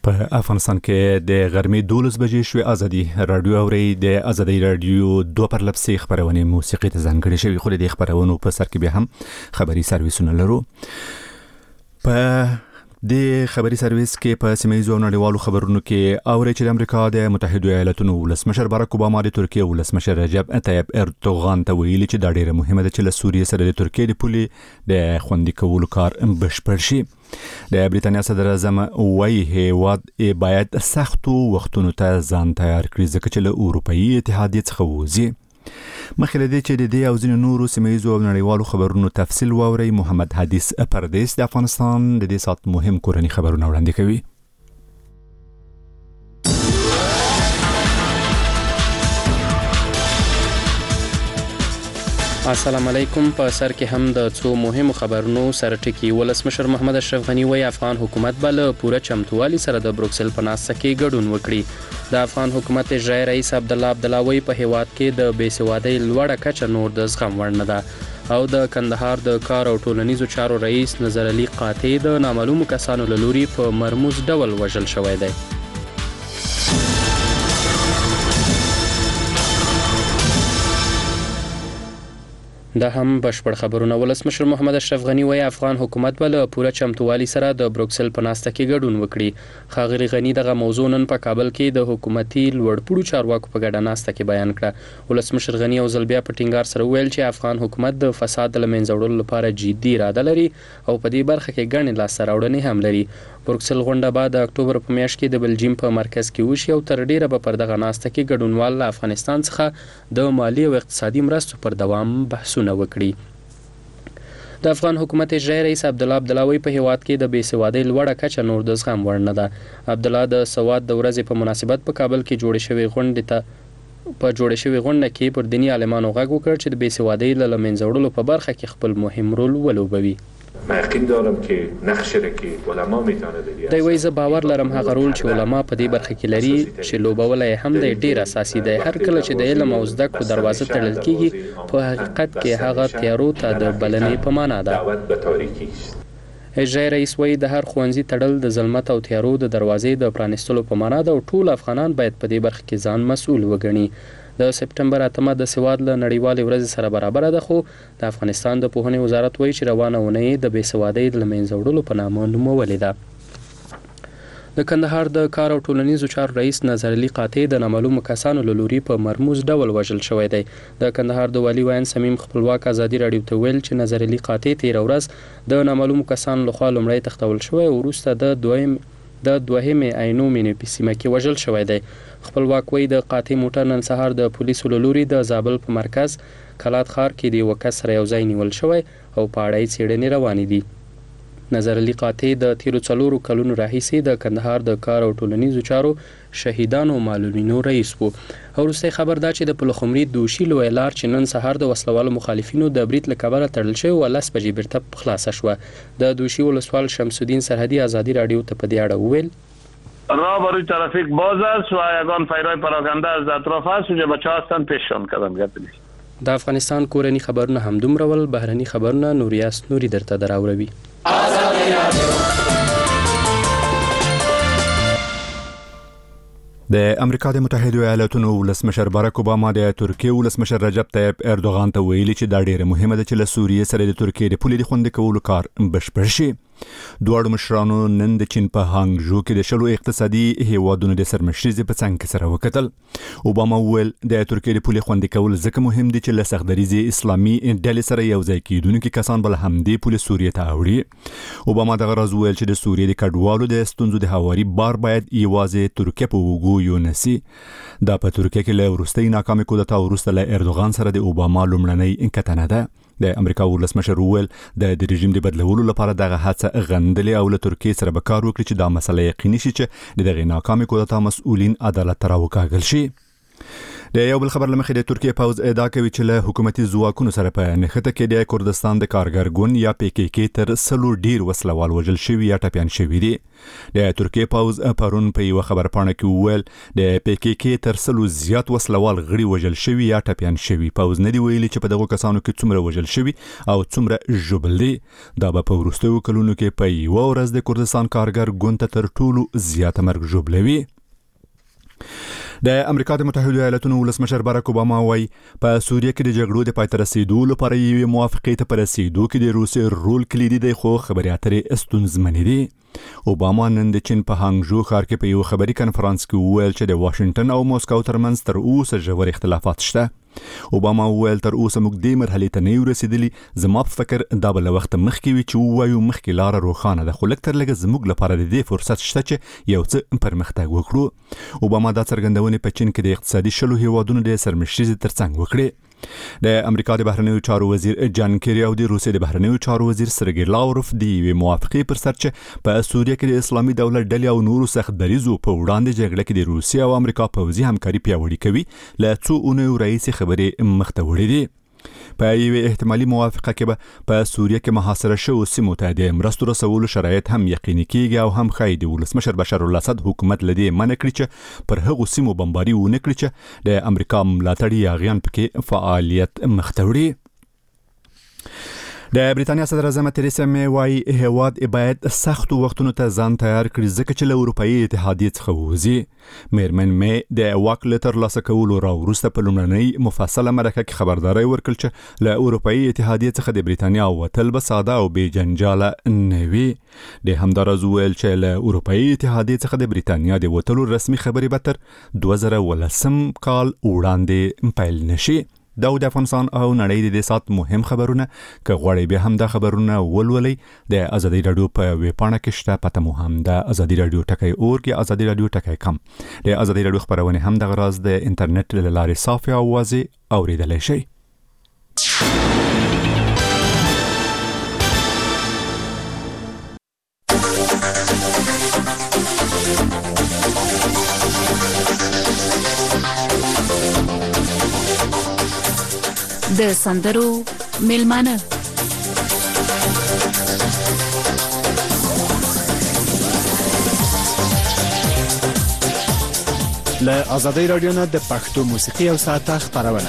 په افغانستان کې د غرمې 12 بجې شوې ازادي رادیو اوري د ازادي رادیو 2 پرلپسې خبرونه موسیقي ته ځانګړې شوی خو د خبرونو په سر کې به هم خبري سرویسونه لرو. په د خبري سرویس کې په سیمه‌یزو نړیوالو خبرونو کې اوري چې د امریکا د متحده ایالاتونو ولسمشر باراک اوباما د ترکیه ولسمشر رجب طیب اردوغان ته ویلي چې دا ډیره مهمه ده چې له سوریې سره د ترکیه د پولې د خوندي کولو کار بشپړ شي. د بریتانیا صدر اعظم وايي هیواد باید سختو وختونو ته ځان تیار کړي ځکه چې له اروپאי اتحادیې څخه وځي. مخکې دې چې د دې او ځینو نورو سیمه‌یزو نړیوالو خبرونو تفصیل واوري محمد حدیث پردیس د افغانستان د دې سات مهم کورنی خبرونه وړاندې کوي. السلام علیکم. په سر کې هم د څو مهمو خبرونو سره ټکی. ولسمشر محمد اشرف غنی وايي افغان حکومت بل پوره چمتووالي سره د بروکسل په ناسته کې ګډون وکړي. د افغان حکومت اجرایی رئیس عبدالله عبدالله په هیواد کې د بیسوادۍ لوړه کچه نور د زغم وړ نه ده او د کندهار د کار او ټولنیزو چارو رئیس نظر علي قاطع د نامعلومو کسانو له لوري په مرموز ډول وژل شوی دی. دا هم بشپړ خبرونه. ولسمشر محمد اشرف غنی وايي افغان حکومت بل پوره چمتووالي سره د بروکسل په ناسته کې ګډون وکړي. ښاغلي غنی دغه موضوع نن په کابل کې د حکومتي لوړپوړو چارواکو په ګډه ناسته کې بیان کړه. ولسمشر غنی او ځل بیا په ټینګار سره ویل چې افغان حکومت د فساد له منځه وړلو لپاره جدي اراده لري او په دې برخه کې ګڼې لاسته راوړنې هم لري. بروکسل غونډه بعد د اکتوبر په میاشت کې د بلجیم په مرکز کې وشي او تر ډیره به پر دغه ناسته کې ګډونوال له افغانستان څخه د مالی او اقتصادي مرستو پر دوام بحثونه وکړي. د افغان حکومت اجرایی رئیس عبدالله عبدالله په هیواد کې د بیسوادۍ لوړه کچه نور د زغم وړ نه ده. عبدالله د سواد د ورځې په مناسبت په کابل کې جوړې شوې غونډه کې پر دینی عالمانو غږ وکړ چې د بیسوادۍ له منځه وړلو په برخه کې خپل مهم رول ولوبوي. من یقین دارم که نقشی را که علما میتونه داری. دی وایي زه باور لرم هغه رول چې علما په دې برخه کې لري چې لوبولی هم دی ډیر اساسي دی. هر کله چې د علم او زده کړو دروازه تړل کیږي په حقیقت کې هغه تیارو ته د بلنې په معنا ده. دعوت به تاریکی است. اجرایی رئیس وایي د هر ښوونځي تړل د ظلمت او تیارو د دروازې د پرانیستلو په معنا ده او ټول افغانان باید په دې برخه کې ځان مسؤل وګڼي. د سپټمبر 8 د سواد له نړیوالې ورځې سره برابر ده خو د افغانستان د پوهنې وزارت وایي چې روانه اونۍ د بیسوادۍ د منځه وړلو په نامه نومولې ده. د کندهار د کار او ټولنیزو چارو رئیس نظر علي قاطع د نامعلومو کسانو له لوري په مرموز ډول وژل شوی دی. د کندهار د والي وین سمیم خپلواک ازادي رادیو ته ویل چې نظر علي قاطع تیر ورځ د نامعلومو کسانو لخوا لومړی تختول شوی او وروسته د دوهمې عینو مینې په سیمه کې وژل شوی دی. خپلواک وایي د قاطع موټر نن سهار د پولیسو له لوري د زابل په مرکز کلات ښار کې د یوه کس سره یو ځای نیول شوی او په اړه یې څېړنې روانې دي. نظر علي قاطع د تیرو 4 کلونو راهیسې د کندهار د کار او ټولنیزو چارو شهیدانو معلولینو رئیس وو. وروستی خبر دا چې د پلخمري دوشي لویه لار چې نن سهار د وسلوالو مخالفینو د برید له کبله تړل شوې وه 10 بجې بیرته خلاصه شوه. د دوشي ولسوال شمس الدین سرحدی ازادي رادیو ته په دې اړه وویل راه بر روی ترافیک باز است و یگان پیرای پراکنده از اطراف است و بچه‌ها هستن پیششان کردن گردید. د افغانستان کورنی خبرونه هم دومره ول. بهرني خبرونه نوریاس نوري درته دراوروي. د امریکا د متحده ایالاتونو ولسمشر باراک اوباما د ترکیه ولسمشر رجب طیب اردوغان ته ویلي چې دا ډیره مهمه ده چې له سوریې سره د ترکیه د پولې د خوندي کولو کار بشپړ شي. دواړو مشرانو نن د چین په هانګژو کې د شلو اقتصادي هیوادونو د سرمشريزې په څنګ کې سره وکتل. اوباما ویل د ترکیې د پولې خوندي کول ځکه مهم دي چې له سختدریزې اسلامي ډلې سره یو ځای کېدونکي کسان بل همدې پولې سوریې ته اوړي. اوباما دغه راز ویل چې د سوریې د کډوالو د ستونزو د هواري بار باید یوازې ترکیه په وګو یو نسی. دا په ترکیه کې له وروستۍ ناکامې کودتا وروسته له اردوغان سره د اوباما لومړنۍ کتنه ده. د امریکا ولسمشر ویل د رژیم د بدلولو لپاره دغه هڅه غندلې او له ترکیه سره به کار وکړي چې دا مسله یقیني شي چې دغه ناکامې کودتا مسؤلین عدالت ته راوکاږل شي. د یو بل خبر لمخې د ترکیه پوز ادعا کوي چې له حکومتي ځواکونو سره په نښته کې د کردستان د کارګر ګوند یا PKK تر 100 ډیر وسلوال وژل شوی یا ټپيان شوی دي. د ترکیه پوز پرون په یو خبرپاڼه کې وویل د PKK تر 100 زیات وسلوال غړي وژل شوی یا ټپيان شوی. پوز نه دی ویلي چې په دغه کسانو کې څومره وژل شوی او څومره ژوبل دي. دا په وروستیو کلونو کې په یو ورځ د کردستان کارګر ګوند تر ټولو زیاته مرګ ژوبلوي. د امریکا د متحده ایالاتونو ولسمشر باراک اوباما وايي په سوریه کې د جګړو د پای ته رسیدو لپاره یو موافقه ته رسیدو کې د روسي رول کلیدي دی خو خبري اترې استونزمنې دي. اوباما نن د چین په هانګژو ښار کې په یو خبري کنفرانس کې وویل چې د واشنگټن او موسکو ترمنځ تر اوسه ژور اختلافات شته. اوباما وویل تر اوسه موږ د مرحلې ته نه رسیدلی. زما په فکر دا بل وخت مخکې وي چې وایو مخکې لار روښانه ده خو لکه تر لږه زموږ لپاره د دې فرصت شته چې یو څه پرمختګ وکړو. اوباما دا څرګندونه په چین کې د اقتصادي شلو هیوادونو د سرمشري ترڅنګ وکړي. د امریکا د بهرنیو چارو وزیر جان کیری او د روسیې د بهرنیو چارو وزیر سرګی لاوروف د یوې موافقې پر سر چې په سوریه کې د اسلامي دولت ډلې او نورو سخت دریزو په وړاندې جګړه کې د روسیې او امریکا پوځي همکاري پیاوړې کوي له څو اونیو راهیسې خبرې مخته وړې دي. په یوې احتمالي موافقه کې به په سوریه کې محاصره شوو سیمو ته د مرستو رسولو شرایط هم یقیني کیږي او هم ښایي د ولسمشر بشار الاسد حکومت لدی منع کړي چې پر هغو سیمو بمباري ونه کړي چې د امریکا ملاتړي یاغیان پکې فعالیت مخته وړي. د بریتانیا صدر اعظم تریسا می وايي هیواد باید سختو وختونو ته ځان تیار کړي ځکه چې له اروپאי اتحادیې څخه وځي. میرمن می د واک له ترلاسه کولو راوروسته په لومړنۍ مفصله مرکه کې خبرداري ورکړه چې له اروپאי اتحادیې څخه د بریتانیا وتل به ساده او بې جنجاله نه وي. د همدارز ویل چې له اروپאי اتحادیې څخه د بریتانیا د وتلو رسمي خبرې به تر 2018 کال وړاندې پیل نشي. دا د افغانستان او نړۍ د سات مهم خبرونه که غواړئ به هم دا خبرونه ولولئ د ازادي رادیو په ویب پاڼه کې شته. پته مو هم د ازادي رادیو ټکی اورګ یا ازادي رادیو ټکی کم. د ازادي رادیو خبرونه هم د غراز د انټرنیټ له لارې صافي او واضح اوریدلای شئ. د سندرو میلمانه له آزادۍ رادیو نه د پښتو موسیقي او ساعته خبرونه.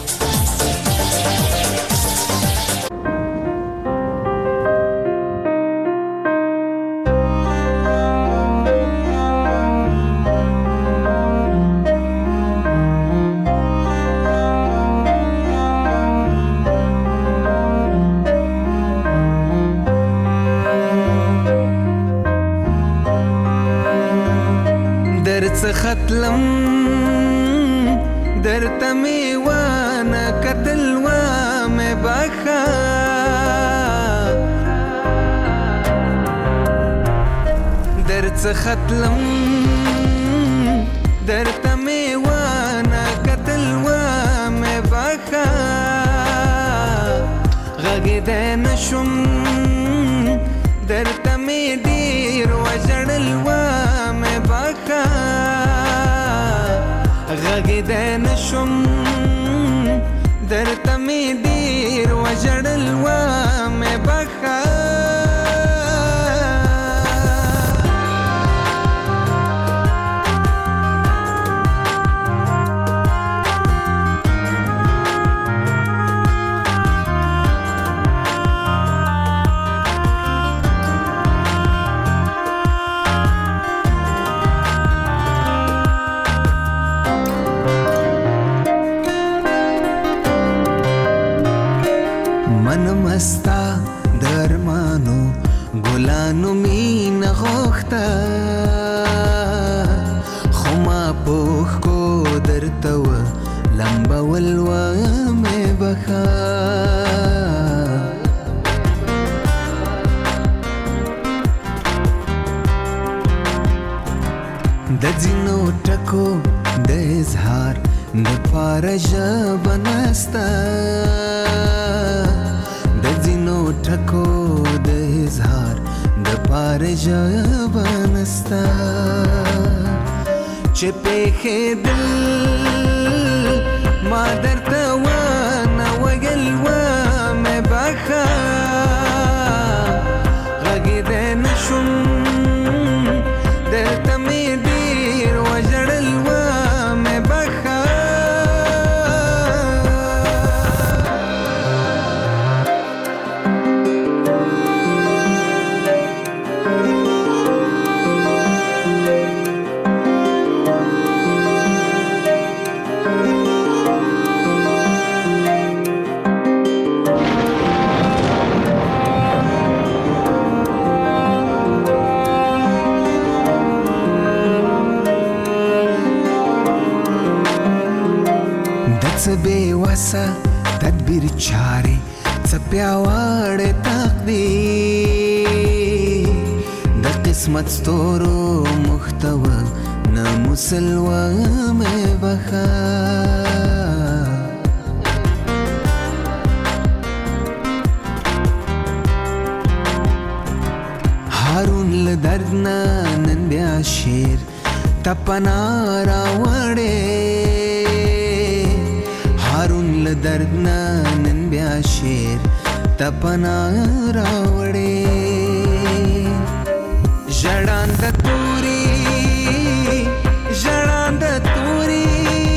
ختلم در تمیوانا کتلوا میں باخا در ختلم در تمیوانا کتلوا میں باخا غږیدای نشم در تمی ډیر وژړلوا میں باخا غږیدای نشم در تمی ډیر وژړلوا میں باخا مستا درمانو ګلانو مين غوخته خما پوخ کو درتو لمبا ولوا مې بخا د ځینو ټکو د اظهار د پارجا بنستا ټکو د اظهار د پارجا بنستا چې په خدل ما درته ونه ویل ومې بخه غږېدی نشم دلته مې ډېر وژړل ومې بخه څه بېوسه تدبیر چارې څه پیاوړی تقدیر د قسمت ستورو محتوه نه مسلوه مې بخه هارون له درد نه نن بیا شعر ته پناه راوړې هارون له درد نه نن بیا شعر ته پناه راوړې ژړانده توري ژړانده توري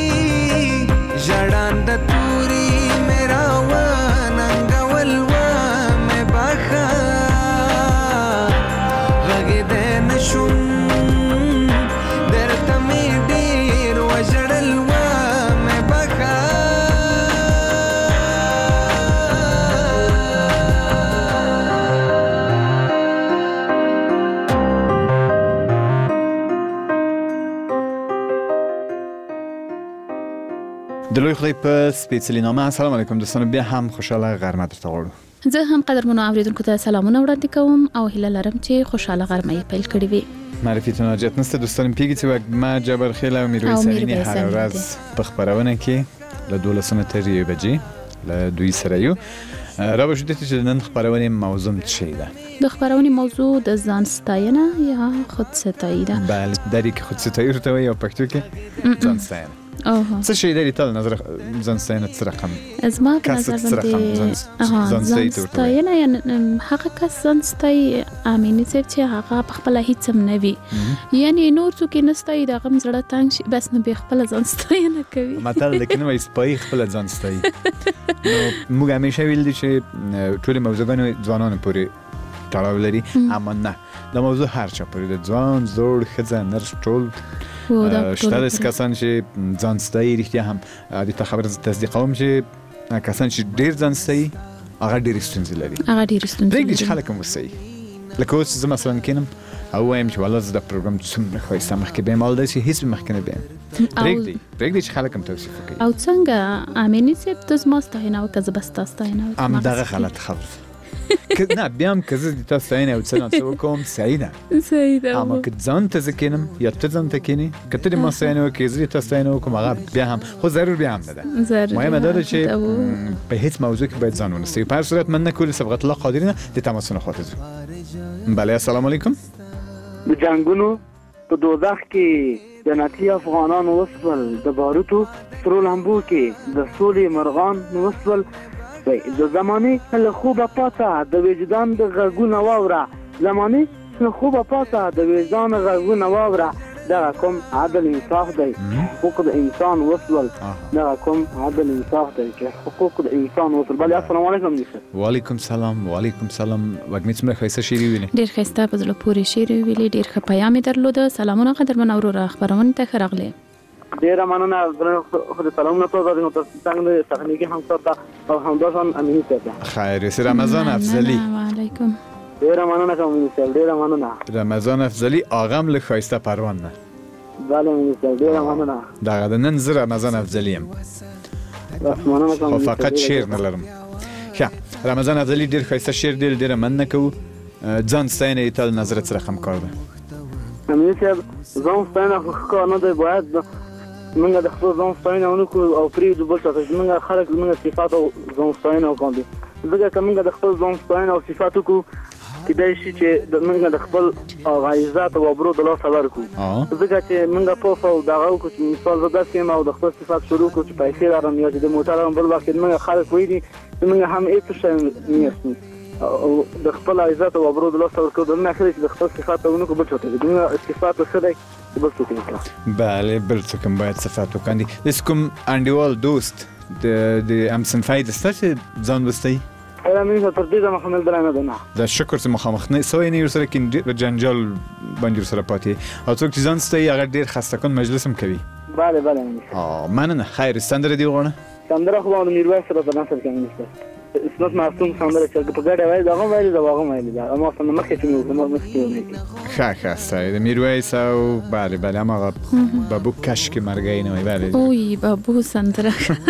ژړانده توري مې راوننګول ومې بخه غږېدی نشم درته مې ډېر وژړل ومې بخه د لوی خدای په سپېڅلي نامه السلام علیکم دوستانو، بیا هم خوشاله غرمه درته غواړو. زه هم قدرمنو اوریدونکو ته سلامونه وړاندې کوم او هیله لرم چې خوشاله غرمه یې پیل کړې وي. معرفیتون حاجت نسته دوستان، پیږي چې وږمه جبرخیل او میرویس امینی هر ورځ په خپرونه کې له 12 تر 1 بجې له دوی سره یو. را بشو دته چې نن خپرونه موضوع څه ده؟ د خپرونې موضوع د ځان ستاینه یا خود ستایي ده. بله، دری که خود ستایي ورته وایي او پښتو کې ځان ستاینه. څه شي لري تل نظر ځان ستاینه څه رقم؟ زما په نظر باندې ځان ستاینه یعنی هغه کس ځان ستایي امینه چې هغه په خپل هیڅ هم نه وي، یعنی نور څوک نه ستایي د غم زړه تنګ شي بس نه به خپل ځان ستاینه کوي. متل لیکن وایي سپای خپل ځان ستایي. موږ همیشه ویل دي چې ټول موضوعونه ځوانانو پورې تړاو لري، اما نه د موضوع هر چا پورې د ځوان زوړ ښځه نر ټول شته داسې کسان چې ځان ستایي. رښتیا هم د تا خبره تصدیقوم چې کسان چې ډېر ځان ستایي هغه ډېرې ستونزې لري. پرېږدي چې خلک هم وستایي. لکه اوس زه مثلا کینم او وایم چې والله زه د پروګرام څومره ښایسته مخکې بیم، او داسې هېڅ مخکې نه بیم. پرېږدي چې خلک هم توصیف وکړي. او څنګه امینې صاحب ته زما ستاینه وکړه زه به ستا ستاینه وکړم؟ همدغه غلط خبره نه، بیا هم که زه د تا ستاینه او څه وکړم صحیح ده، اما که ځان ته زه کینم یا ته ځان ته کینې، که ته د ما ستاینه وکړې زه د تا ستاینه وکړم، هغه بیا هم خو ضرور بیا هم نه ده. مهمه دا ده چې په هیڅ موضوع کې باید ځان ونستوي. په هر صورت من نه کول صبغت الله قادرینه د تماسونو خواته ځو. بله السلام علیکم. د جنگونو په دوزخ کې جنتي افغانان وسول، د باروتو سرو لمبو کې د سولې مرغان وسول. د زمانه له خوبه پاته د وجدان د غږونه واوره، زمانه له خوبه پاته د وجدان غږونه واوره. دا کوم عدل انصاف دی، حقوق د انسان وصل. دا کوم عدل انصاف دی چې حقوق د انسان وصل. بله السلام علیکم. وعلیکم سلام. وعلیکم سلام. وګمې څومره ښایسته شعر ویلې، ډېر ښایسته په زړه پورې شعر ویلې، ډېر ښه پیغام یې درلوده. سلامونه قدرمن اورور خبرونه ته ښه راغلې. ډېره مننه. خو سلامونه ټول د څنګه تخنیکی همکار ته او همداشان امینی ته. خیر یې رمضان افضلی. وعلیکم. ډېره مننه امینی صاحب، ډېره مننه. رمضان افضلی آغام له ښایسته پروان نه. بله امینی صاحب ډېره مننه. دغه د نن زه رمضان افضلی یم، خو فقط شعر نه لرم. ښه رمضان افضلی ډېر ښایسته شعر دی، ډېره مننه کوو. ځان ستاینه یې تل نظره څه رقم کار ده؟ امینی صاحب ځان ستاینه خو ښه کار نه دی، باید موږ د خپل ځان ستاینه ونه کړو او پرېږدو بل چا ته چې موږ خلک زموږ صفات او ځان ستاینه وکړو. ځکه که موږ د خپل ځان ستاینه او صفات وکړو کېدای شي چې د موږ د خپل غایزات او ابرو د لاس ورکو ځکه چې موږ په فو دغه کو چې مثال زده سیم او د خپل صفات شروع کو چې پیسې لرم یا د موټر هم بل وخت موږ خلک وې دي موږ هم هیڅ شي نه او د خپل غایزات او ابرو د لاس ورکو د نه اخلي چې د خپل صفات او نو کو بل څه دي موږ صفات سره بل څه کوي بله بل څه کوم باید صفات وکړي د کوم انډیوال دوست د امسن فاید ستاسو ځان وستي مې تر دې زما خمل درانه ده نه دا شکر چې مخامخ نه سوې نه سره کې جنجال باندې سره پاتې او څوک چې ځان ستای هغه ډیر خسته کن مجلس هم کوي بله مننه خیر سندره دی غواړم سندره خو د میرویس سره په نسل کې نشته اسمت معصوم سندره چې په ګډه وایي دا هم وایي دا هم وایي دا اما څنګه مخکې چې موږ مسکو ښه ستای د میرویس او بله هغه بابو کش کې مرګای نه وایي بله اوه بابو سندره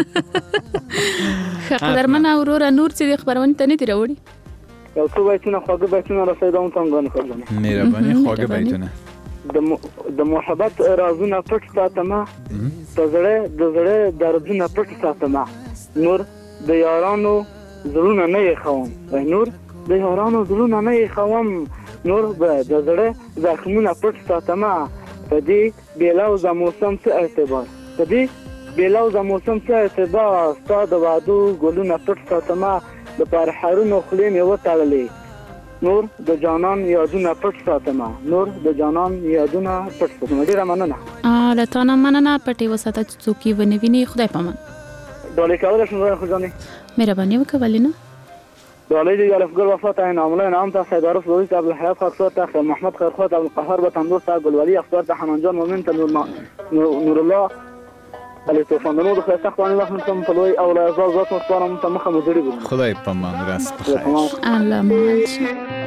قدرمن اورورا نور چې خبرونه ته نه دی راوړي یو څو وایتونه خواږه وایتونه رسیدون ته غوښنه کوله مهرباني خواږه وایتونه د محبت رازونه پټ ساتمه د زړه دردونه پټ ساتمه نور د یارانو زړونه نه خوم نور د یارانو زړونه نه خوم نور د زړه زخمونه پټ ساتمه په دې بیلاوزه موسم څه اعتبار په دې بیلاوزه موسم څه اعتبار ستا د وادو ګلونه پټ ساتمه د پرحرونو خولې مې وتړلې نور د جانان یادونه پټ ساتمه نور د جانان یادونه پټ ساتمه ډیره مننه لتانه مننه پټي وساته څوکي ونویني خدای پامان دالای کولای شم خو ځانې مهرباني وکولای نه دالای دی الفګل وفات عین عامله نام ته سید عارف لوی عبد الحیات خاصه ته محمد خیرخوات عبد القهار به تندور ته ګلولی اختیار ته حنان جان مومن ته نور الله علی طوفان نور خو تخوان الله هم په لوی او لا زال ذات مستانم ته مخه مدري خدای پامان راس بخیر الله مالش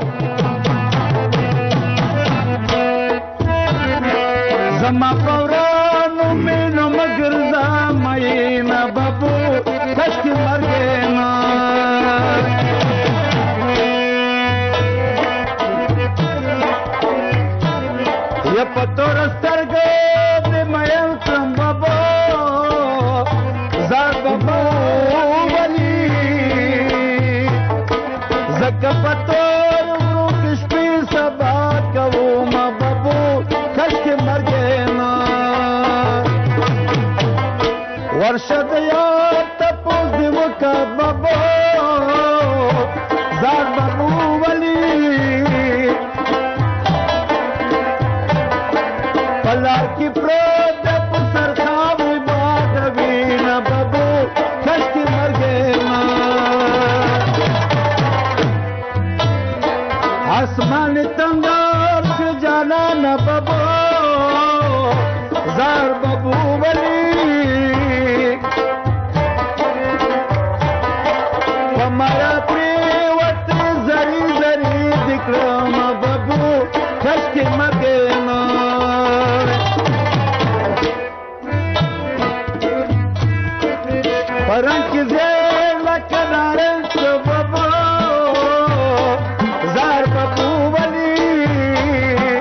زما فورانو مینو مگر زماینا بابو کشکی مرګینا یا پتور سترګو دې مېل تم بابو زار بابو ولی زکه پتور ورو کشپې سبا کوم بابو کشکی مرګینا ورشد یار تپوز دی وکا بابو زار بابو ولی پلار کی پرود پسر خاوی بادوینا بابو کشکی مرگینا آسمان تنگار سے جانا نا بابو زار بابو ولی हमारा प्रेवत जरी जरी दिक्रम बबू कष्ट मगे परंक जेल कनारन बबू जार बबू वली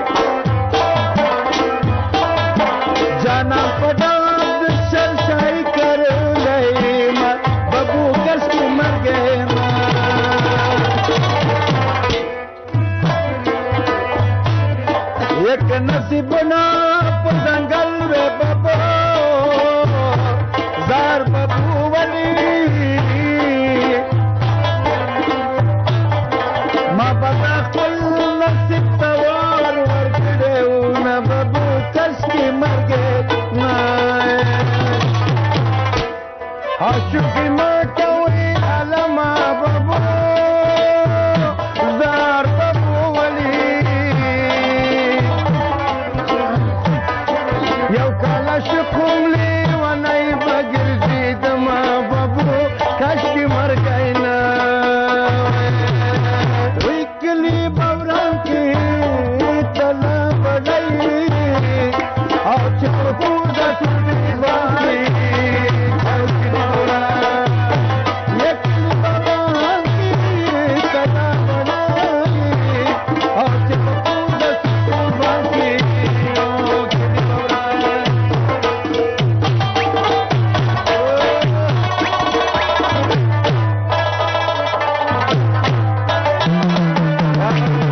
जाना पड़ा शरशाई कर ले बबू कष्ट मगे एक नसीब ना जंगल में बबू जार बबू वली माँ बता कुल नसीब तवार वर्गड़े न बबू कष्टी मरगे ना आशुकी माँ कोई अलमा बबू जार बबू वली یو کالا شکوملی ونای بگرزید ما بابو کشکی مرگینا ویکلی بوران کی تلا بڑی او چپور دا سوری باری کشکی بوران یکلی بوران کی تلا بڑی او چپور دا سوری باری Yeah.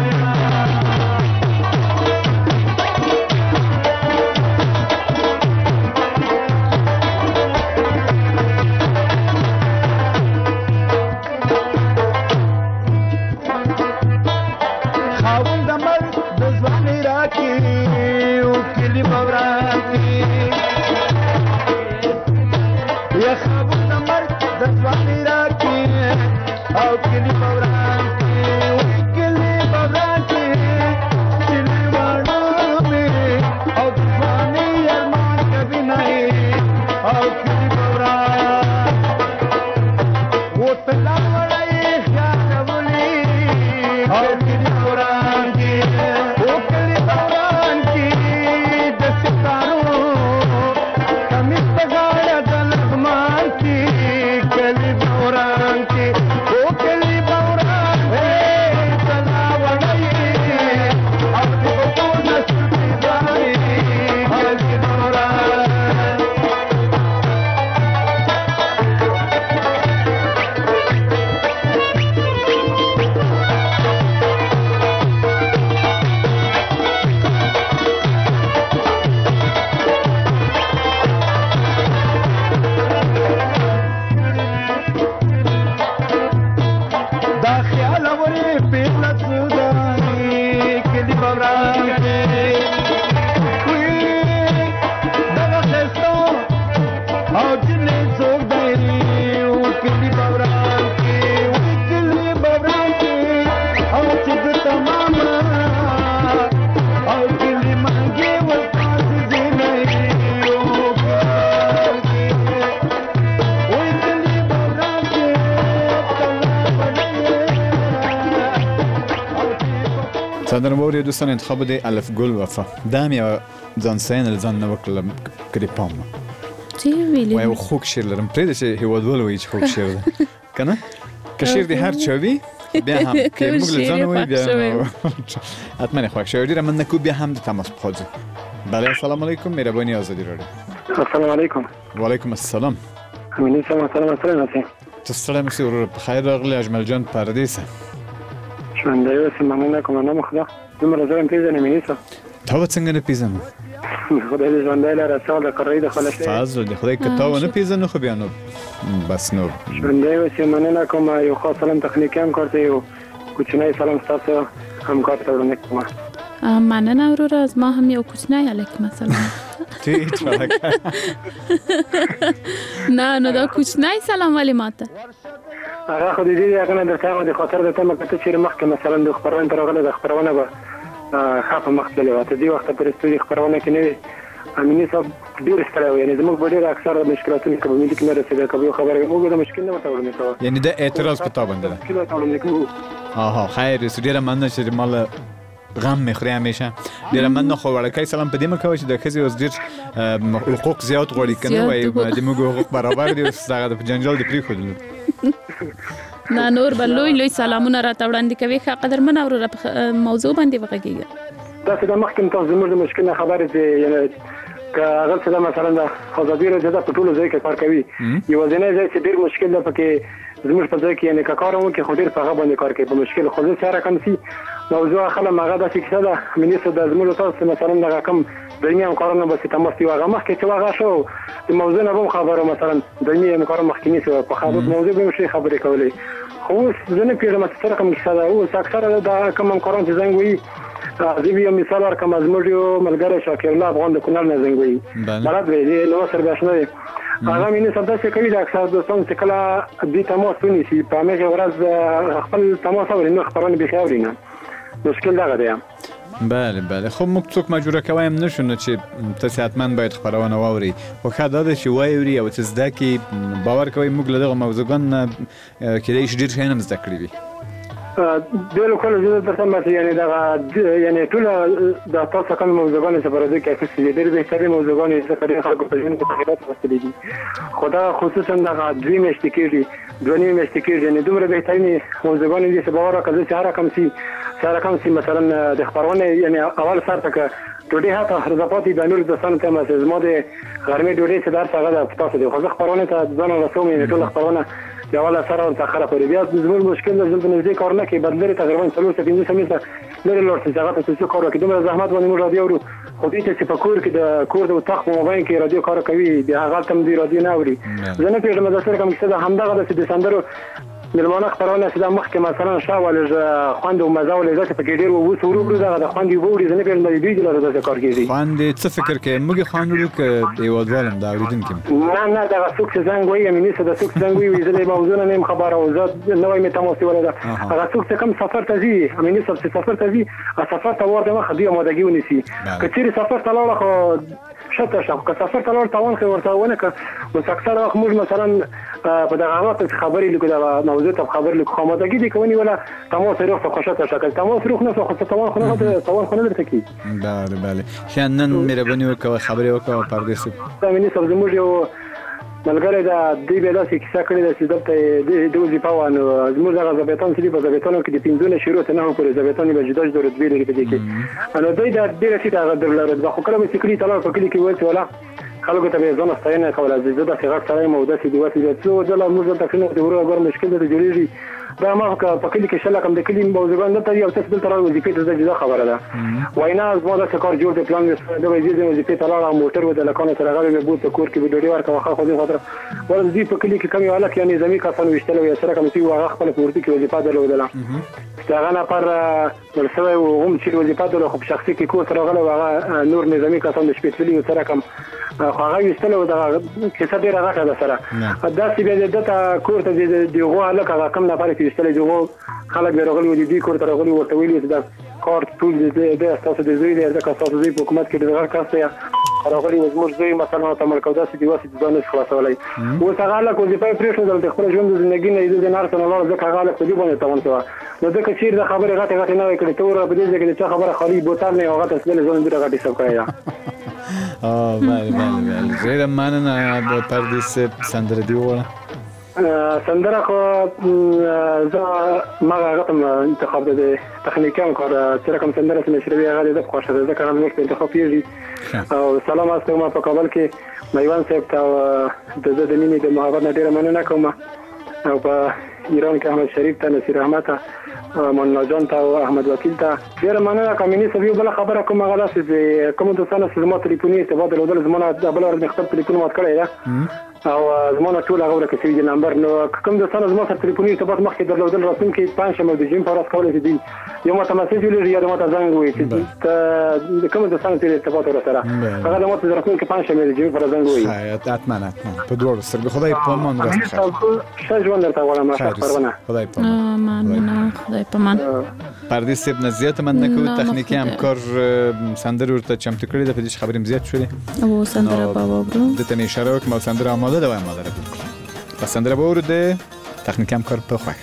بوران کې یا خبرونه مرګ د ځواني راکې او کلی بوران کې کلی بوران کې کلی وړو مې او ځواني ارمان کوي نه او کلی بوران و تلا وړای خیال ولي او کلی بوران کې او کلی بوران کې د ستارو کمی پګاړه د لغمان کې کلی بوران کې او کلی بوران تلا وړای او د ټول نسل ځای کلی بوران دا خیال ورې پیغله سودای کلی بوران کې وی دغه خستو او جنې څوک دی او کلی بوران کې وی کلی بوران کې او چې د تمام او کلی منګي ورپاس دي نه او وی کلی بوران کې صدر موري دوستان انتخاب دی الف گل وفا دام یا ځان سین ځان نو کلم کړي پام چې ویلې وای خوک شیر لرم پرې چې هیوادول وای چې خوک شیر ده کنه کشیر دی هر چوي بیا هم کې موږ له ځان وای بیا اتمنه خوښ شوی ډیر من کو بیا هم د تماس پخوځي بله السلام علیکم مهرباني آزادی رادیو السلام علیکم وعلیکم السلام امین سلام سلام تسلم مسي ورور بخیر راغلی اجمل جان پردیسه ژوندی اوسې مننه کوم نه مخدا دومره زه هم پیژنې مینیسه تا څنګه نه پیژنم خدای دې ژوندی لره څو د قرې د خلک فضل دې خدای که تا ونه پیژنو خو بیا نو بس نو ژوندی اوسې مننه کوم یو خاص سلام تخنیکی همکار ته یو کوچنی سلام ستاسو همکار ته وړاندې کوم مننه وروره از ما هم یو کوچنی علیکم السلام نه دا کوچنی سلام ولی ماته هغه خو دې هغه نه درته د خاطر د تمه کته چې مخکې مثلا د خبرونه تر غله د خبرونه به خاطر مخکې لوي ته دی وخت پر استودیو خبرونه کې نه امینی صاحب ډیر ستړی و یعنی زموږ ډیر اکثر مشکلاتونه کوي ملي کې نه رسیدل کوي خبره موږ د مشکل نه وټاولنه کوي یعنی د اعتراض په تابع ده آها خیر سړي مننه چې مال غم مخري همیشه ډیر مننه خو ورکه سلام په دې مکوي چې د خزي اوس ډیر حقوق زیات غوړي کنه وای د موږ حقوق برابر دي اوس هغه د جنجال د پری خود نه نور بلوي سلامونه را تاوړاندې کوي ښه قدر من او موضوع باندې وغږیږي دا څه د مخکې تاسو زموږ د مشکل خبرې دي یعنی که هغه څه مثلا د ازادي راډیو د ټولو ځای کې کار کوي یو ځنه ځای چې ډیر مشکل ده پکې زموږ په ځای کې یعنی کارونه کې خو ډیر په هغه باندې کار کوي په مشکل خو ځای سره کم سي موضوع خلک هغه د فکر ده منیسو د زموږ تاسو مثلا د رقم دنیا کارونه به تماس دی هغه مخکې چې هغه شو د موضوع نه به خبره مثلا دنیا کار مخکې نه په خبرو موضوع به شي خبرې کولې خو ځنه پیژنم چې سره کوم کیسه ده او اکثره د کوم کارون چې زنګ وي زه یو مثال ورکوم از موږ یو ملګری شاکر الله افغان د کونړ نه زنګ وي بلد وی نو سره بشنه هغه مینه سبدا چې کوي د اکثر دوستان چې کله دې تماس ونیسي په هغه ورځ خپل تماس ورنه خبرونه به خاورینه مشکل دا دی بله خب موږ څوک مجبور کویم نشو چې تاسو حتما باید خبرونه واوري خو خدای دې چې وایوري او چې زده کی باور کوي موږ له دغه موضوعګان کې ډېر ډېر نه زده کړی وي د لوکل زده درته یعنی دا یعنی ټول د تاسو کوم موضوعګان چې پرده کې څه دي ډېر به ستاسو موضوعګان چې کړي خلکو په ژوند کې تغیرات راوستلي دي خدا خصوصا دا دوی مشت کېږي دوی مشت کېږي یعنی دومره بهترین موضوعګان دي چې باور وکړي چې هر کم سي مثلا د خبرونه یعنی اول سره تک ټوډي هاته حرزپاتي د نور د سن ته مسز مو د غرمه ډوډۍ چې درس هغه د تاسو د خو خبرونه ته ځان رسوم یعنی ټول خبرونه یا ولا سره ورته خراب کړی بیا زموږ مشکل د ځل نږدې کارونه کې بدلري تقریبا 3 سمې لري لور څه ځای ته څه کار کوي دومره زحمت باندې موږ رادیو ورو خو دې چې په کور کې د کور د وطاق په موبایل کې رادیو کار کوي بیا هغه تم دی رادیو نه اوري زنه پیډه مدرسې کوم څه د همدغه د سندرو ملمانه خبرونه چې د مخکې مثلا شاول خوند او مزه ولې ځکه په کې ډیر وو سورو برو د خوند یو وړي نه پیل مې دی د لاره کار کیږي خوند څه فکر کې موږ خوندلو کې دیوالم دا اوریدونکو نه دا څوک چې زنګ وایي مې نسه د څوک زنګ وایي زه به موضوع نه خبره او زه نوې مې تاسو ولا دا هغه څوک چې کوم سفر ته ځي مې نسه سفر ته ځي سفر ته ورته مخ دی مودګي ونیسي کچېری سفر ته لاړ خو شته شپ که سفر ته لاړ تاوان خو ورته ونه که مستقصر وخت موږ مثلا په دغه وخت خبرې لیکو دا موضوع ته خبر لیکو خامدګي دي کوي ولا تماس روح ته خوشته شکل تماس روح نه خو تاوان خو نه تاوان خو نه درته کی بله شنن مهرباني وکړه خبرې وکړه پردیس دا مې نسب زموږ یو ملګری دا دی به داسې کیسه کړې ده چې دلته د وظیفه وانه زموږ دغه ضابطان چې په ضابطانو کې د 15 شروع ته نه پورې ضابطان به جدا جدا رتبې لري په دې کې نو دوی دا ډېر څه هغه درلره خو کله چې کلی تعالی په کلی کې وایي ولا خلکو ته به ځان ستاینه کوله زه د څنګه سره مو داسې دی واسي د څو ځله موږ ته څنګه د ورو مشکل د جوړیږي دا ما په کلی کې شله کوم د کلی موضوعان ته یو څه دلته راوځي چې د جدا خبره ده وینا زما د کار جوړ د پلان د وځي د وظیفه تعالی موټر و د لکانو سره غوړي به بوت کور کې به ډوډۍ ورکوه خو دې خاطر ورته په کلی کې کمی والا کې نظامی کسان وشتل او سره کوم چې واغ خپل پورتي کې وظیفه درلودله دا غنا پر ورسوي هم چې وظیفه درلوده خو شخصي کې کو سره غله واغ نور نظامی کسان د شپېتلي سره کوم خو هغه وشتل او دا کیسه ډیره راغله ده سره دا چې به دته کور ته دی غوا لکه کوم نه پاره وشتل دی خلک راغلي ودي دي کور ته راغلي ورته ویلي دا کار ټول د اساس د زوی د اساس د حکومت کې دغه کاسه راغلي زموږ زوی مثلا تمرکز داسې دی واسي د ځان خلاصولای و څنګه کو دې په پریښو د خپل ژوند د زندګۍ نه د نار څخه لاړ ځکه هغه په دې باندې تاوان شو نو ځکه چې د خبره غټه نه وکړي ته ور په دې ځکه چې خبره خالي بوتل نه هغه تسل ځون دې غټي سب کړی بله زه مننه د پردیس سندره دی وره سندره خو زه ما غوښتم انتخاب د تخنیکي کار چې رقم سندره چې نشروي هغه د خوښه ده ځکه هم وخت انتخاب پیږي او سلام استو ما په کابل کې میوان صاحب ته د مینې د محبت نه ډیره مننه کوم او په ایران کې احمد شریف ته نصیر احمد ته مولانا جان ته او احمد وکیل ته ډیره مننه کوم مینې سوي بل خبره کوم غلا چې کوم د سنه زما ټلیفوني استفاده لودل زما د بل ور خپل ټلیفون مات کړی ده او زمونه ټول هغه ورکه چې د نمبر نو کوم د سنه زما سره ټلیفوني ارتباط مخکې درلودل راتون کې 5 شمه د جیم په راس کولای دي یو ماته مسیج لري یا ماته زنګ وي چې د کوم د سنه چې ارتباط ورسره هغه د ماته راتون کې 5 شمه د جیم په زنګ وي اتمنى په دوه سره خدای په مان راځي شاجوان درته وایم خبرونه خدای په مان خدای په مان پردیس سیب نزیات من نکو تخنیکی همکار سندر ورته چمتو کړی د پدیش خبریم زیات شوې او سندره بابا برو د تنه اشاره وکم سندره آماده ده و آماده ده پس سندره بورده تخنیکی همکار په خوښ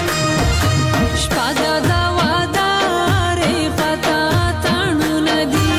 شپه د وادارې پتا تڼو ندی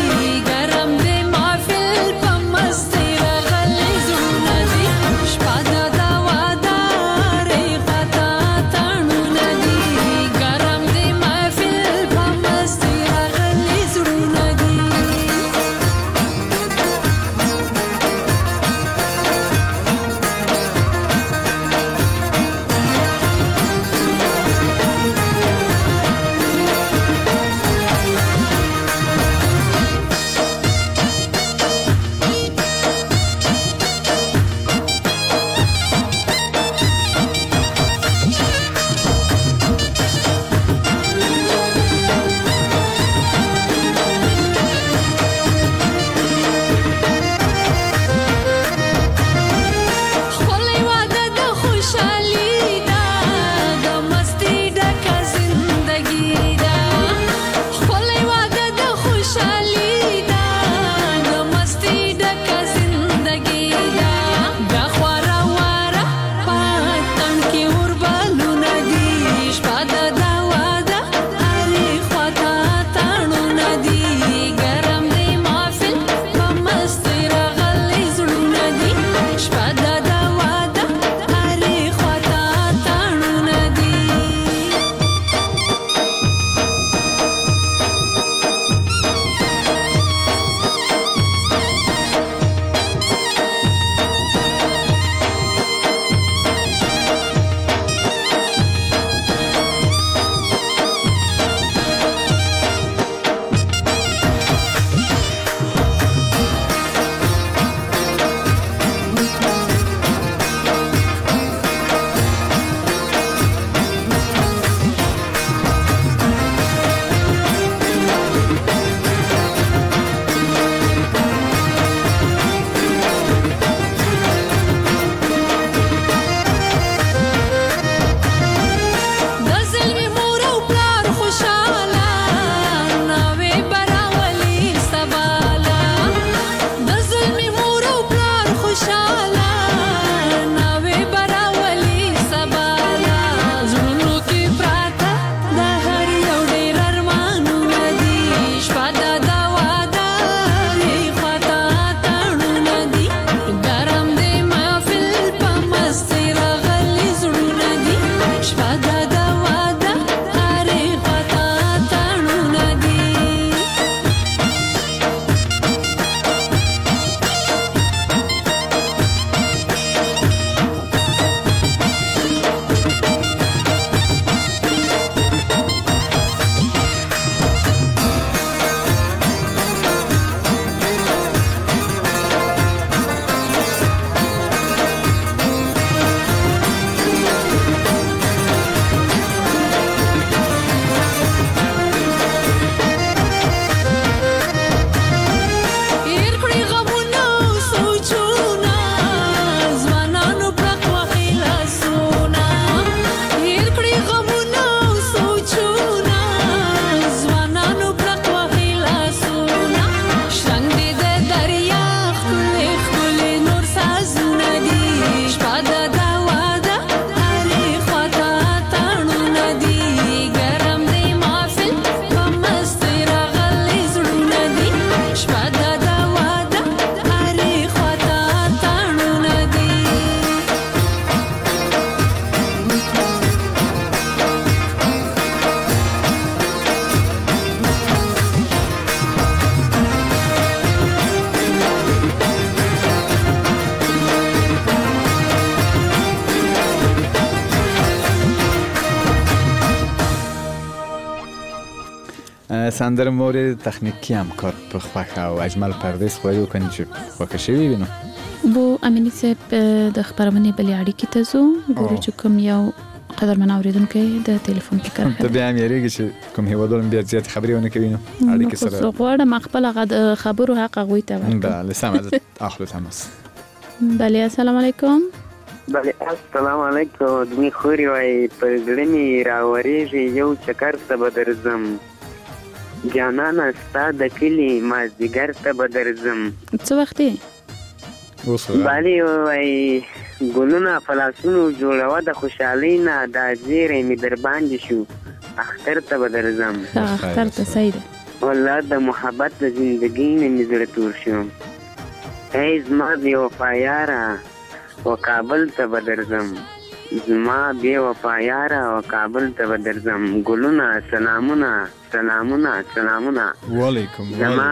سندره مورد تخنیکی هم کار په خوښه او اجمل پردیس خو یو کني چې خوښ شوی وینو بو امینی صاحب د خبرونه بلې اړیکې ته زو ګورو چې کوم یو قدرمن اوریدونکو د ټلیفون کې کار ته بیا مېریږي چې کوم هیوادول بیا زیات خبري ونه کوي نو اړیکې سره زه غواړم خپل خبرو حق غوي ته ورکړم بله سمه اخلو تماس بله السلام علیکم بله السلام علیکم دمی خوري وای پر ګړنی راورېږي یو چکر ته بدرزم جانانا ستا د کلی مازدیګر ته بدرزم څه وخت بله وای ګلونه فلاسونو جوړوه د خوشحالۍ نه دا زیری مې در باندې شو اختر ته بدرزم اختر ته صحیح ده والله د محبت د زندګۍ نه مې زړه تور شو ای زما بې وفا یاره و کابل ته بدرزم زما بې وفا یاره و کابل ته بدرزم ګلونه سلامونه سلامونه سلامونه وعلیکم زما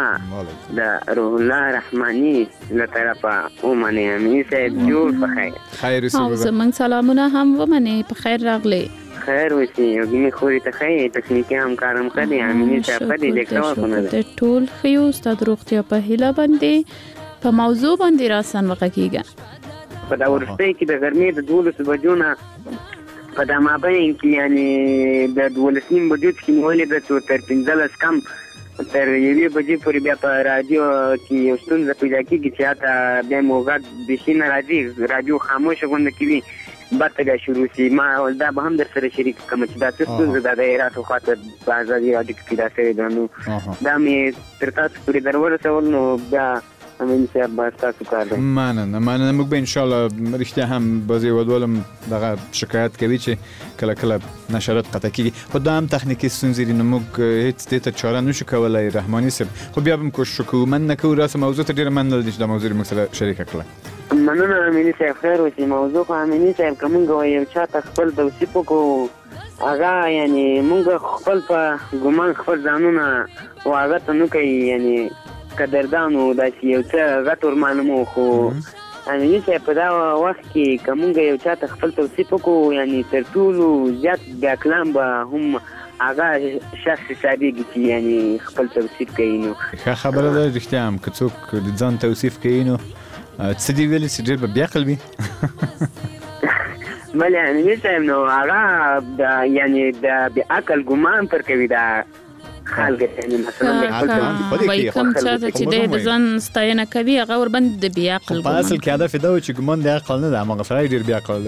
د روح الله رحماني له طرفه ومنئ امین صاحب جوړ په خیر او زموږ سلامونه هم ومنئ په خیر راغلی خیر وسی یوګینې خوري ته ښه تکنیکي همکار هم ښه دی امین صاحب ښه دی لیکل وکړو د ټول ښه یو ستا د روغتیا په هیله باندې په موضوع باندې راسن وغږیږه په دا وروستۍ کې د غرمې د 12 بجو نه په دا مابین کې یعنې د 12 بجو چې نیولې ده تر 15 کم تر 1 بجې پورې بیا په رادیو کې یو ستونزه پیدا کېږي چې هلته بیا مو غږ بیخي نه راځي رادیو خاموشه غونډه کې وي بعد بیا شروع شي ما دا به هم در سره شریک کړم چې دا څه ستونزه ده د هرات خواته په ازادي راډیو کې پیدا شوې ده نو دا مې تر تاسو پورې در ورسول نو بیا امین صاحب با تاسو کار دی مننه موږ به ان شاء الله رښتیا هم بازي ودولم دغه شکایت کوي چې کله کله نشرات قطع کیږي خو دا هم تخنیکی ستونزې دي نو موږ هیڅ دې ته چاره نشو کولای رحماني صاحب خو بیا هم کوشش کوو من نه کوو راس موضوع ته ډیر مننه دي چې دا موضوع موږ سره شریک کړل مننه امین صاحب خیر وسی موضوع خو امین صاحب کومه یو چاته خپل توصیف کو هغه یعنی موږ خپل په ګمان خپل ځانونه واغه ته نو کوي یعنی قدردانو دا چې یو څه غټ ورمانمو خو امین صاحب په دا وخت کې کومه یو چاته خپل توصیف وکړو یعنی تر ټولو زیات بیا کلام به هم هغه شخص حسابېږي چې یعنی خپل توصیف کوي نو ښه خبره ده رښتیا هم که څوک د ځان توصیف کوي نو څه دي ویلي چې ډېر به بیعقل وي بله امین صاحب نو هغه یعنی د بېعقل ګمان پر کوي دا خلک یعنی مثلا وایي کوم څه چې د ځان ستاینه کوي هغه ورباندې د بېعقل په اصل کې هدف دا و چې ګمان د عقل نه ده هماغه سړی ډېر بېعقل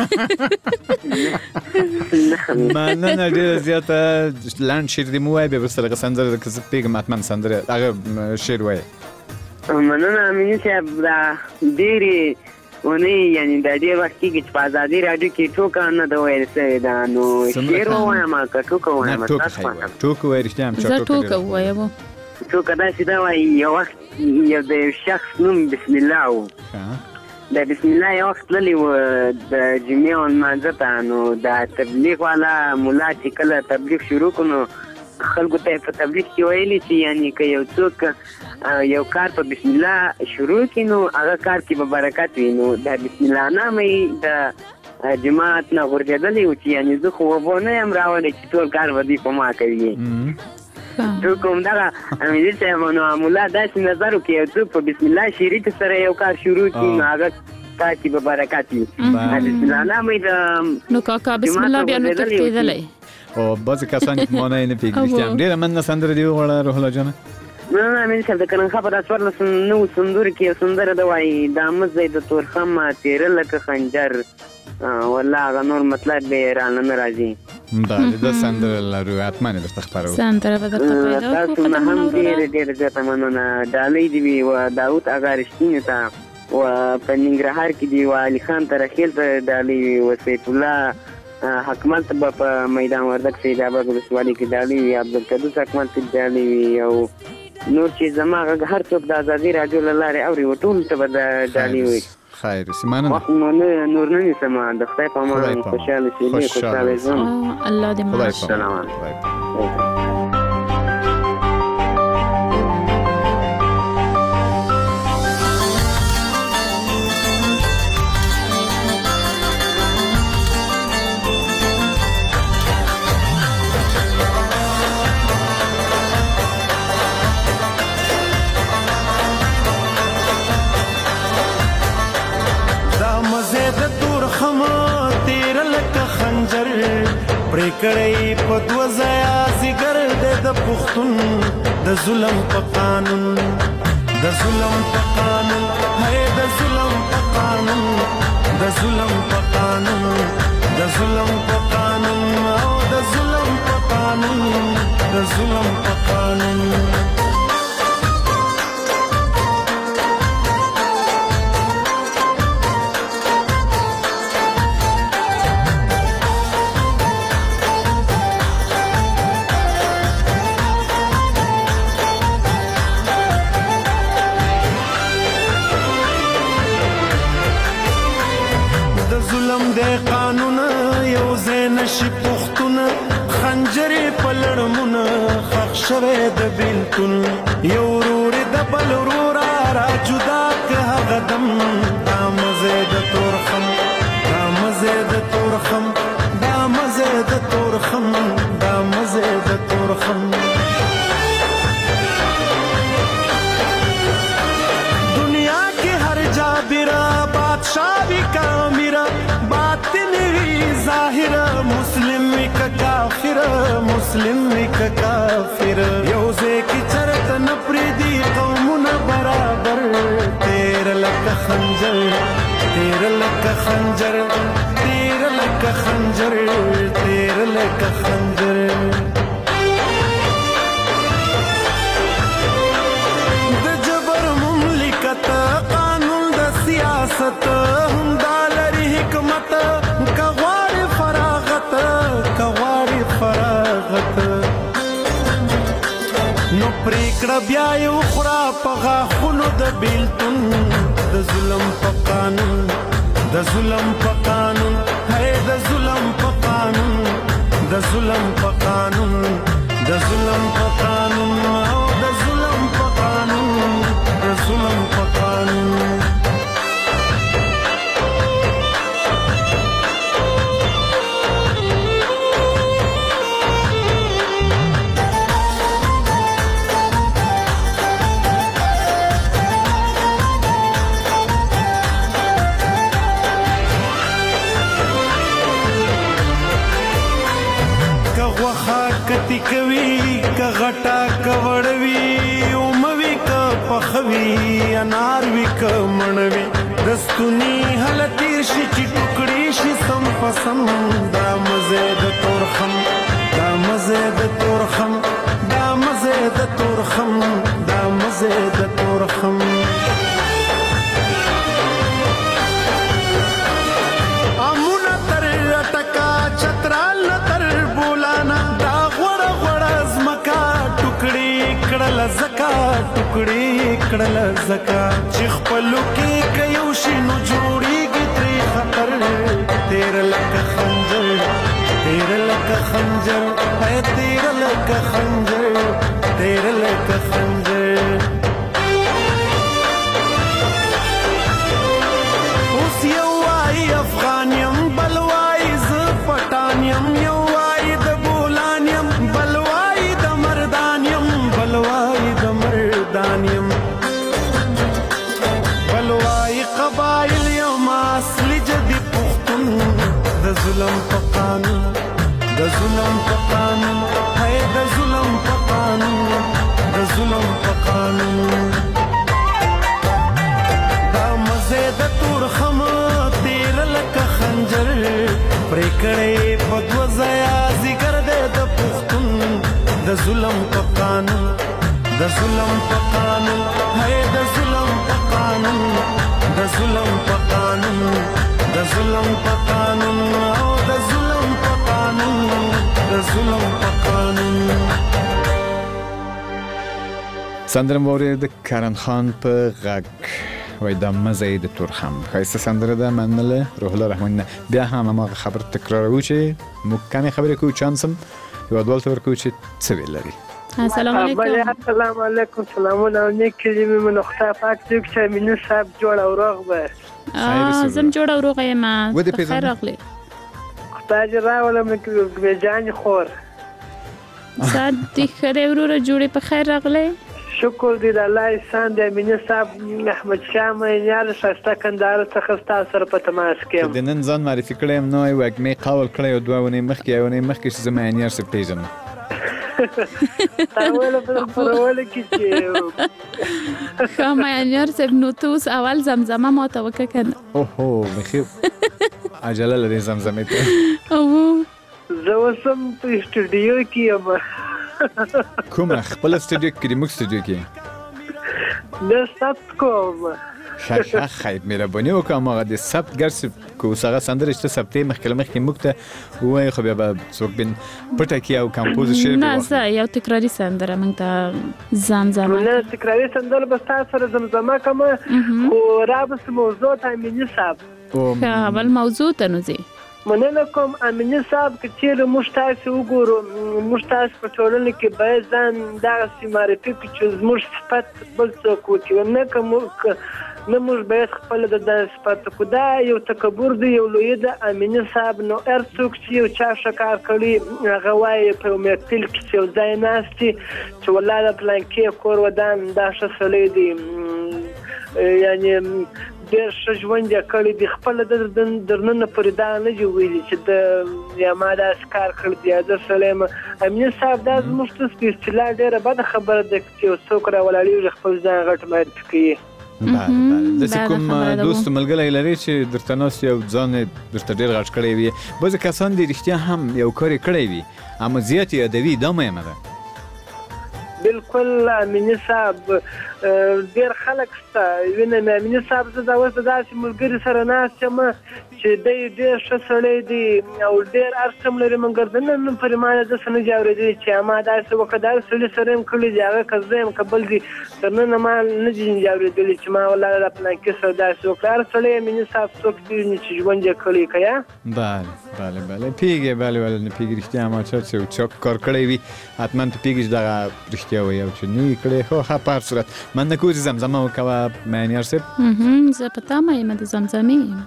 ده مننه ډېره زیاته لنډ شعر دې مو ووایه بیا وروسته هغه سندره که زه پوهېږم حتما سندره هغه شعر وایه مننه امین صاحب دا ډېرې ونې یعنی دا ډېر وخت کېږي چې په ازادي راډیو کې ټوکه نه ده ویل سوې ده نو شعر ووایم که ټوکه ووایم ټوکه وایه رښتیا هم زه ټوکه ووایم ټوکه داسې ده وایي یو وخت یو د یو شخص نوم بسم الله و د بسم الله یو وخت تللی و د جمعې لمانځه ته، نو د تبلیغ والا ملا چې کله تبلیغ شروع کړو نو خلکو ته په تبلیغ کې ویلي چې یعنی که یو څوک یو کار په بسم الله شروع کړي نو هغه کار کې به برکت وي. نو د بسم الله نامه یې د جماعت نه غورځېدلی و چې یعنی زه خو اوبه نه یم راوړی چې ټول کار به دوی په ما کوي. ټول کوم دغه امیر صاحب نو ملا داسې نظر وکړي یو څوک په بسم الله شریک سره یو کار شروع کړي نو هغه کار کې به برکت وي. بسم الله نامه یې نو کاکا بسم الله بیا نو تښتېدلی او بعضې کسان چې معنی یې نه پوهېږي. ډېره مننه سندره دې وغواړه روح الله جانه. نه امیر صاحب د کلنخا په 14 سندرو کې یو سندره ده وایي دا مزی د تورخم تیره لکه خنجر والله هغه نور مطلب به رانه نه راځي. بله دا سندره لرو حتما یې درته خپروو. سندره به درته پیدا کړو. تاسو نه هم ډېره زیاته مننه. ډالۍ دې وي و داود اغا رښتیني ته و په ننګرهار کې دي و علي خان ترخیل ته ډالۍ وي و سیف الله حکمل ته په میدان وردګ سید آباد ولسوالۍ کې ډالۍ وي عبدالقدوس حکمل ته ډالۍ وي او نور چې زما غږ هر څوک د ازادي راډیو له لارې اوري و ټولو ته به ډالۍ وي. خیر مننه. وخت نور نه نیسم د خدای په امان خوشحاله شي خوشحاله ژوند الله دې مو سلام. پریکړی په دو ځایا زیګر د پښتون د ظلم په قانون د ظلم په قانون هي د ظلم په قانون د ظلم په قانون د ظلم په قانون او د ظلم په قانون د ظلم په قانون. د قانون یو زین شي پختون خنجرې پلړمون خښ شوه د بیلتون یو ورور د بل ورور را جدا که هغه دم دا مزه د تورخم دا مزه د تورخم دا مزه د تورخم دا مزه د تورخم. دنیا کې هر جابرا بادشاہ وی کامیرا ظاهر مسلم کا کافر مسلم کا کافر یو ځکه چرته نپریدي قومونه برابر تیر لک خنجر تیر لک خنجر تیر لک خنجر تیر لک خنجر. د جبر مملکت قانون د سیاست هم دالري حکمت نو پریکړه بیا یو خورا په غاښونو د بیلتون د ظلم په قانون د ظلم په قانون هی د ظلم په قانون د ظلم په قانون د ظلم په قانون او د ظلم په قانون د ظلم په قانون. کتی کوي که غټا کوړوي او موي که پخوي انار وی که منوي دستونی هل تیر شي چې ټوکړي شي سم پسم دا مزه د تورخم دا مزه د تورخم دا مزه د تورخم دا مزه د تورخم. امونه تر ټکا چترال تر بولانا کړل زکا ټوکړي کړل زکا چې خپلو کې کيو شي نو جو تیر لکه خنجر اے تیر لکه خنجر تیر لکه خنجر اوس یو وای افغانیم بل وای ز پټانیم یو وای د بولانیم بل وای د مردانیم بل وای د مردانیم بل وای قبایل یم اصلي جدي پختون د ظلم په قانون د ظلم په قانون هي د ظلم په قانون د ظلم په قانون دا مزه د تور خم تیر لکه خنجر پرې کړې په دوزیا ذکر د پختون د ظلم په قانون د ظلم په قانون هي د ظلم په قانون د ظلم په قانون د ظلم په قانون او د ظلم په قانون د ظلم په قانون سندره مورد د کرن خان په غږ وای د مزه د تورخم خاصه سندره ده منله روح الله رحمان بیا هم ما خبر تکرارو چې مکمه خبره کو چانسم یو ډول تور کو چې څه ویل لري السلام علیکم السلام علیکم سلامونه نیک کلمې من خدای پاک دې چې مینه صاحب جوړ او روغ به زم جوړ او روغ یم خیر راغلی خدای دې راولم کې جان خور سات دې خره وروره جوړې په خیر راغلی شکر دې الله احسان دې مینه صاحب احمد شاه مې یار شاسته کندهار څخه تاسو سره په تماس کې د نن ځان معرفي کړم نو یو وګمې قول کړی او دوه ونې مخکې چې زما یار سره پیژنم تاوله په پرواله کې چې خامہ یار سب نو توس اول زمزمه ما ته وکړه اوه مخیب عجله لري زمزمه ته او زه وسم په استودیو کې کوم خپل استودیو کې موږ استودیو کې د سات کوم خیر مهرباني وکړه ما د سبت ګرس کو سره سندره چې سبت مخکې موږ ته وای خو بیا څوک بن پټه کې او کمپوز شي نه زه یو تکراری سندره موږ ته زمزمه نه تکراری سندره بس تاسو سره زمزمه کوم خو رابط موضوع ته مینه صاحب اول موضوع ته نو زی مننه کوم امینه صاحب چې موږ تاسو وګورو موږ تاسو په ټولنه کې باید ځان دغه سیمارفي چې موږ صفت بل څوک وکړي نه کوم نه موږ باید خپل د صفات کو دا یو تکبر دی یو لوی د امینه صاحب نو ارڅوک چې یو چا شکار کړي هغه وایي په میتل کې یو ځای ناشتي چې ولاله پلان کې کور ودان دا شسلې دي یعنی ډېر ښه ژوند یې کړی دی خپل درننه پرې دا نه دي ویلي چې د یا ما داسې کار کړی دی زه سړی یم امین صاحب دا زموږ ته په اصطلاح ډېره بده خبره ده چې یو څوک راولاړېږي خپل ځان غټ معرفي کوي داسې کوم دوست ملګری لري چې درته ناست یو ځان درته ډېر غټ کړی وي بعضې کسان دي رښتیا هم یو کار یې کړی وي اما زیات یې یادوي دا مهمه ده بالکل امینه صاحب ډېر خلک شته وینم امینه صاحب زه دا اوس داسې ملګري سره ناست یم چې دی ډېر ښه سړی دی او ډېر هر څه لري مګر د نن پورې ما داسې نه دي اورېدلي چې ما داسې وکړه دا سړي سره یم کړي دي هغه که زه یم که بل دي تر ننه ما نه دي اورېدلي چې ما ولاړه دا پلانکي سره داسې وکړه هر سړی امینه صاحب څوک پېژني چې ژوند یې کړی که یا بله پیږي بله ولې نه پیږي رښتیا ما چې چا کار کړی وي حتما ته پیږي چې دغه رښتیا وایي او چې نه یې کړی خو ښه په هر صورت من نه کوو چې زمزمه وکوه معین یار صاحب زه په تمه یم د زمزمې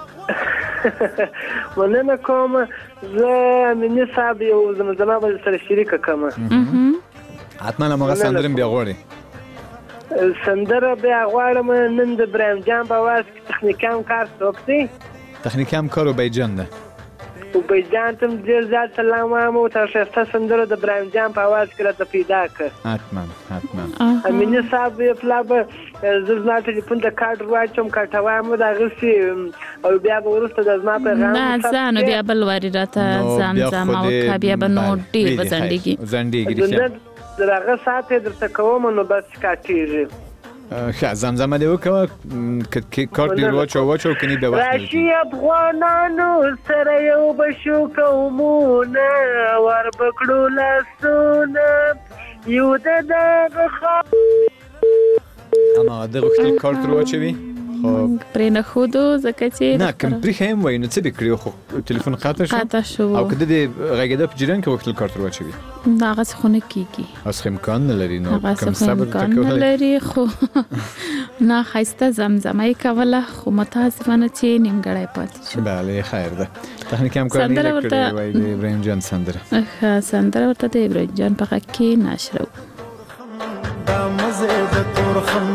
مننه کوم زه امینه صاحب یو زمزمه به سره شریکه کوم حتما هماغه سندره بیا غواړې سندره بیا غواړم نن د ابراهیم جان په اواز کې تخنیکي همکار څوک دی تخنیکي همکار اوبیجان ده اوبیجان ته ډېر زیات سلام وایم او تا ښایسته سندره د ابراهیم جان په اواز کې راته پیدا کړه حتما امینه صاحب پلا به زه زما ټلیفون ته کارډ واچوم کارټه وایم د هغسې او بیا به وروسته د زما پیغام نه زه نو بیا بل واري راته زمزمه وکړه بیا به نو ډېر به ځنډېږي د هغه ساعت یې درته کوم نو بس کاټېږي ښه زمزمه دې وکړه کارت دې واچو کني د وخت راشي افغانانو سره یو به شو قومونه ور بکړو لاسونه یو د دغه اما د غوښتل کارت واچوي موږ پرې نه خودو ځکه چې نه کوم پرې هم وای نو څه به کړیو خو ټلیفون قطع شو او کده دې غږیده په جریان کې وخت کارت واچوي دا غس خونه کیږي اوس امکان نه لري نو کوم صبر تکول لري خو نه خاصه زمزمه کوله خو متاسفانه چې نیمګړی پاتې شو بله خیر ده تخنیکی همکاری کړی وای د ابراهیم جان سندره ورته د ابراهیم جان په غږ کې نشره دا مزه د تورخم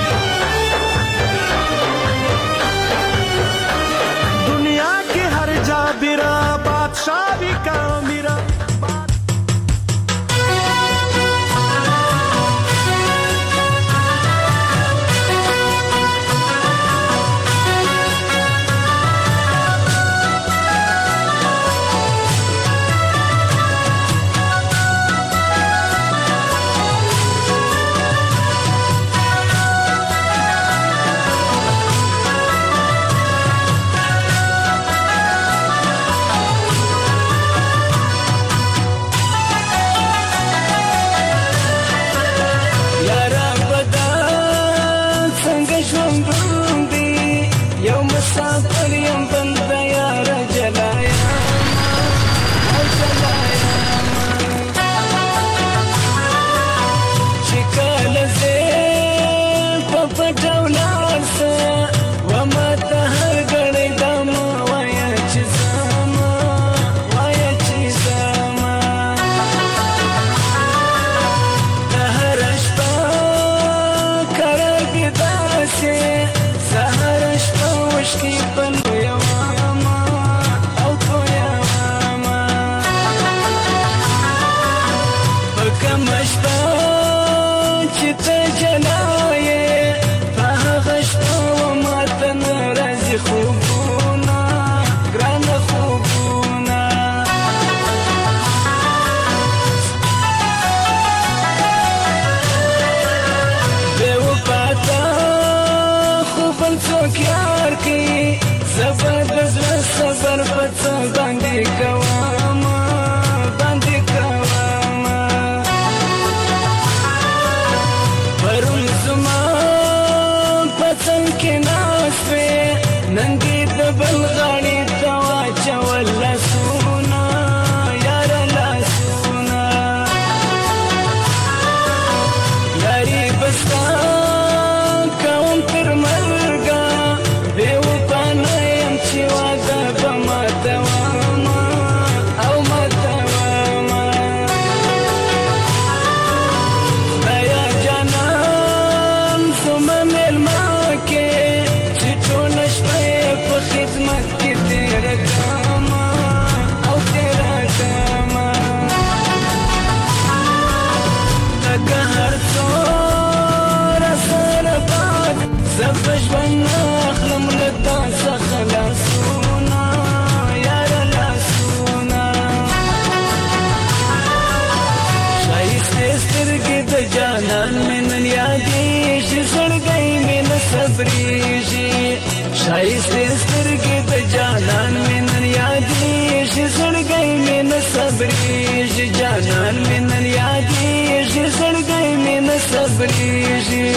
دنیا کې هر جا بیرا بادشاہ بھی کا میرا شایسته سترګې د جانان مې نن یادېږي زړګی مې نه صبرېږي جانان مې نن یادېږي زړګی مې نه صبرېږي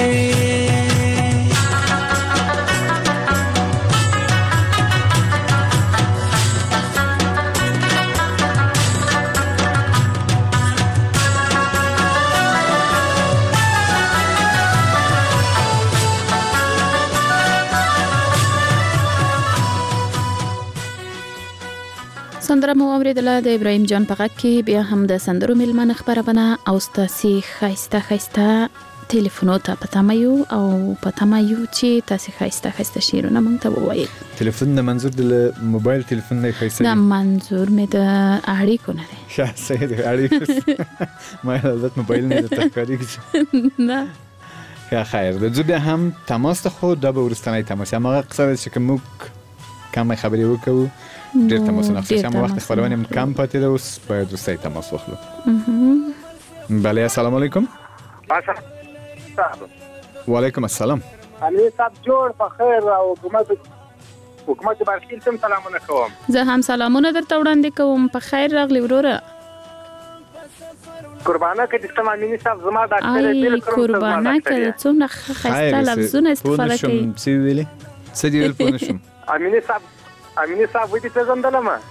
سندره مو اوریدله د ابراهیم جان په غږ کې بیا هم د سندرو میلمنه خبرونه او ستاسو خایسته ټلیفونو ته پتامایو او پتامایو چې تاسو خایسته شیرونه مونږ ته ووایي ټلیفون د منظور د موبایل ټلیفون نه خایسته نه منظور مې د اړیکو نه دی ښه صحیح دی اړیکو ما حالت موبایل نه د تکاریږي نه ښه خیر د زو بیا هم تماس ته خو د ورستنی تماس هم هغه قصه چې موږ کم خبرې وکړو ډېر تماس نه اخلي چې وخت خبرونه هم کم پاتې ده اوس باید دوستای تماس واخلو بله السلام علیکم وعلیکم السلام علي صاحب جوړ په خیر او حکومت برخیل تم سلامونه کوم زه هم سلامونه درته وړاندې کوم په خیر راغلی وروره قربانه کې د سمامینی صاحب زما ډاکټر ای بالکل قربانه کې څومره خسته لفظونه استفاده کوي څه ویلي څه دی ویل پونه شم امینی صاحب وایي چې څنګه ما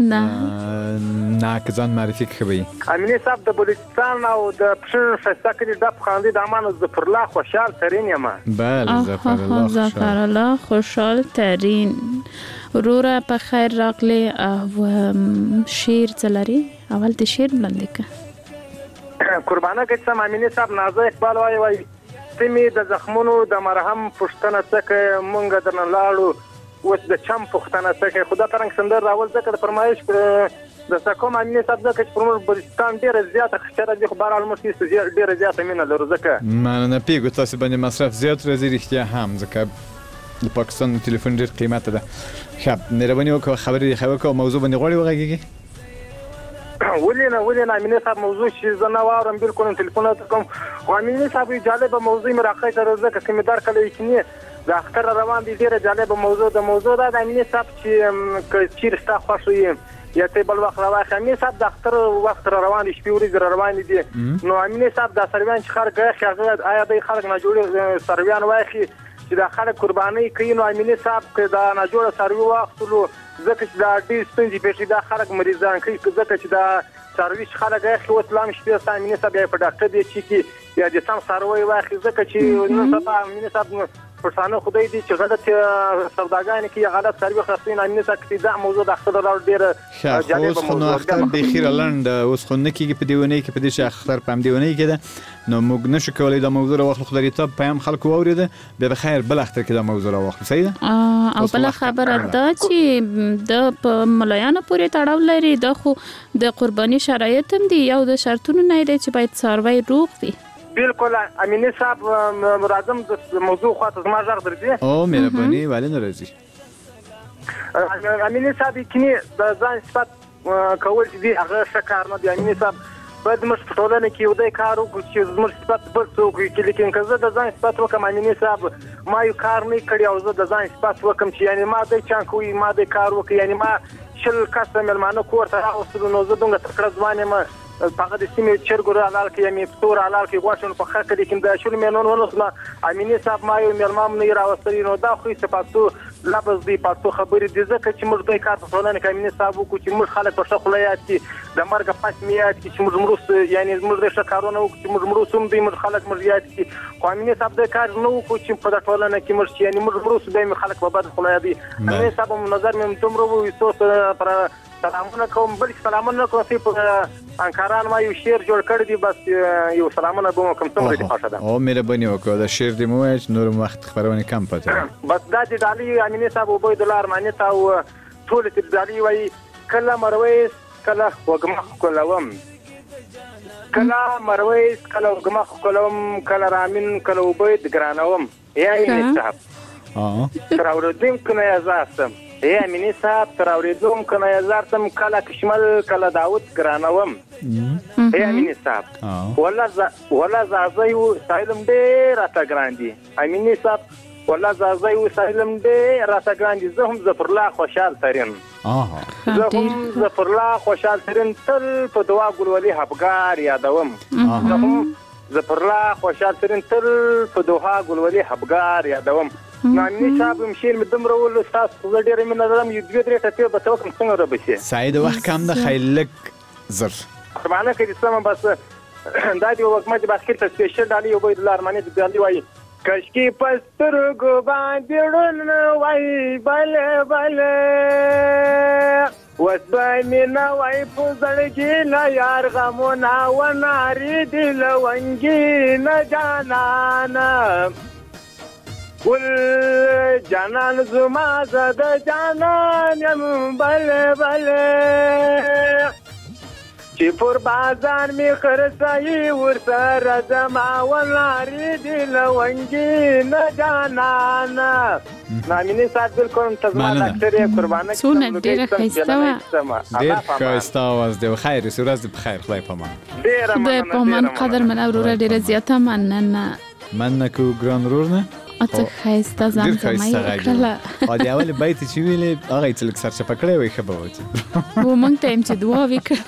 نه کزان معرفي کوي امینی صاحب د بلوچستان او د پښین فستکې د خاندي د امان ظفر الله خوشحال ترين یم بله ظفر الله خوشحال ترين ورورا په خیر راغلی او شیر چلري اول د شیر بلند ک قربانه کې سم امینی صاحب نازه اقبال وایي سیمې د زخمونو د مرهم پښتنه څخه مونږ درنه لاړو اوس د چم پښتنه څخه خدا ترنګ سندر راول ځکه د فرمایش د سکوم امینی صاحب ځکه چې پر بلوچستان ډیره زیاته خطر دي خو بهر حال موږ ډیره زیاته مینه لرو ځکه نه پیګو تاسو باندې مصرف زیات راځي رښتیا هم ځکه د پاکستان ټلیفون ډیر قیمته ده خب مهرباني وکړه خبرې وکړه موضوع باندې غوړي وغږیږي ولينا امینی صاحب موضوع چې زه نه واورم بالکل ټلیفون کوم خو امینی صاحب جالب موضوع مراقبه تر ځکه کمیدار کله یې د اختر روان دي ډیره جالب موضوع دا د امینی صاحب چې چیرستا خوښوي یا ته بل وخت راوخه امینی صاحب د اختر وخت روان دي شپې ورځې روان دي نو امینی صاحب د سرویان چې خلک غاښه آیا د خلک نه جوړ سرویان واخی چې د خلک قرباني کوي نو امینی صاحب کې د نه جوړ سروي واختلو ځکه چې د ډیر ستونزې پېښې د خلک مریضان کوي ځکه چې د سروي خلک غاښه وسلام شپې سم امینی صاحب په ډاکټر دی چې یا د سم سروي واخی ځکه چې نن سبا امینی صاحب پښتانه خدای دې چې غلط سوداګان کې غلط سروي خاصین امینی صاحب کې دا موضوع د اختر راو ډیر جالب موضوع اختر به خیر لاند اوس خو نه کېږي په دیونه کې په دې چې اختر په دیونه کې ده نو موږ نشو کولای دا موضوع راوخلو خدای ته پیغام خلکو اوریده به بخیر بل اختر کې دا موضوع راوخلو صحیح ده او بل خبره ده چې د ملایانو پورې تړاو لري د خو د قرباني شرایط هم دي یو د شرطونو نه دی چې باید څاروي روغ وي بالکل امینی صاحب راځم د موضوع خاطر زما ژغ درځي او مهرباني والي نه راځي امینی صاحب کې د ځان صفات کول دي هغه شکار نه دی امینی صاحب باید موږ په ټولنه کې یو د کار وکړو چې موږ صفات بل څوک کې لیکن که زه د ځان صفات وکم امینی صاحب ما یو کار نه کړی او زه د ځان صفات وکم چې یعنی ما د چان کوی ما د کار وکړ یعنی ما شل کسه ملمانه کور ته راوستل نو زه دومره تکړه ځوان یم فقط سیمه چرګور حلال کې یمي فطور حلال کې غوښتل په خکه دي کوم د شول مینون ونوسلا امینی صاحب ما یو ملمام نه راوستل نو دا خو صفاتو لفظ دی پاتو خبرې دي ځکه چې موږ دوی کار په ټولنه کې امینی صاحب کو چې موږ خلک په شخص لایات کې د مرګ پات میات کې چې موږ مروس یعنی موږ د شکارونه او چې موږ مروسوم دي موږ خلک مرجات کې خو امینی صاحب د کار نو کو چې په ټولنه کې موږ یعنی موږ مروس به خلک په بد خلای دي امینی صاحب نظر مې تمرو وې پر سلامونه کوم بل سلامونه کوم په انکاران ما یو شعر جوړ کړی دی بس یو سلامونه به کوم څنګه دی پاشه ده او مهرباني وکړه دا شعر دی مو چې نور وخت خبرونه کم پته بس دا د علي امینی صاحب وبید الله ارمانی تا او ټول تبدالي وای کله مرویس کله وګمخ کولوم کله مرویس کله وګمخ کولوم کله رامین کله وبید ګرانوم یا امینی صاحب تر اوردین کنه ازاسم امینی صاحب تر اوریدوم کنه ازارتم کله کشمل کله داوود ګرانوم امینی صاحب ولا زازیو سایلم ډیر راته ګراندي امینی صاحب ولا زازیو سایلم ډیر راته ګراندي زه هم ظفر الله خوشحال ترين زه هم ظفر الله خوشحال ترين تل په دعا ګلولي حبګار یادوم زه هم ظفر الله خوشحال ترين تل په دعا ګلولي حبګار یادوم نامي صاحب مشیر مدم رول استاد زه ډیر مې نظرم یو دوه درې ټکي به توکم څنګه را بشي سعید وخت کم د خیلک زر قربانه کې سم بس دا دی وخت ما چې باسکټ ته سپیشل دالي یو بيد لارمانه د دالي وای کشکی پستر ګو باندې ډون وای بل وسبای مینا وای پوزړګي لا یار غمونه وناري دی لونګي نه جانانا ول جانان زما زد جانان یم بل چې پر بازار می خرڅای ور سره زما ولاري دی لونګي نه جانان نامینه صاحب بالکل تزما ډاکټر یې قربانه څونه ډیره خسته ډیر خسته واز دی خیر سورز په خیر خدای پامان ډیر په من قدر من اورور ډیره زیاته مننه مننه کو ګران رورنه اته خایسته زمزمه کړه او دی اول بیت چې ویلې هغه چې لک سرچ پکړې وي خبره و مونږ ته چې دعا وکړه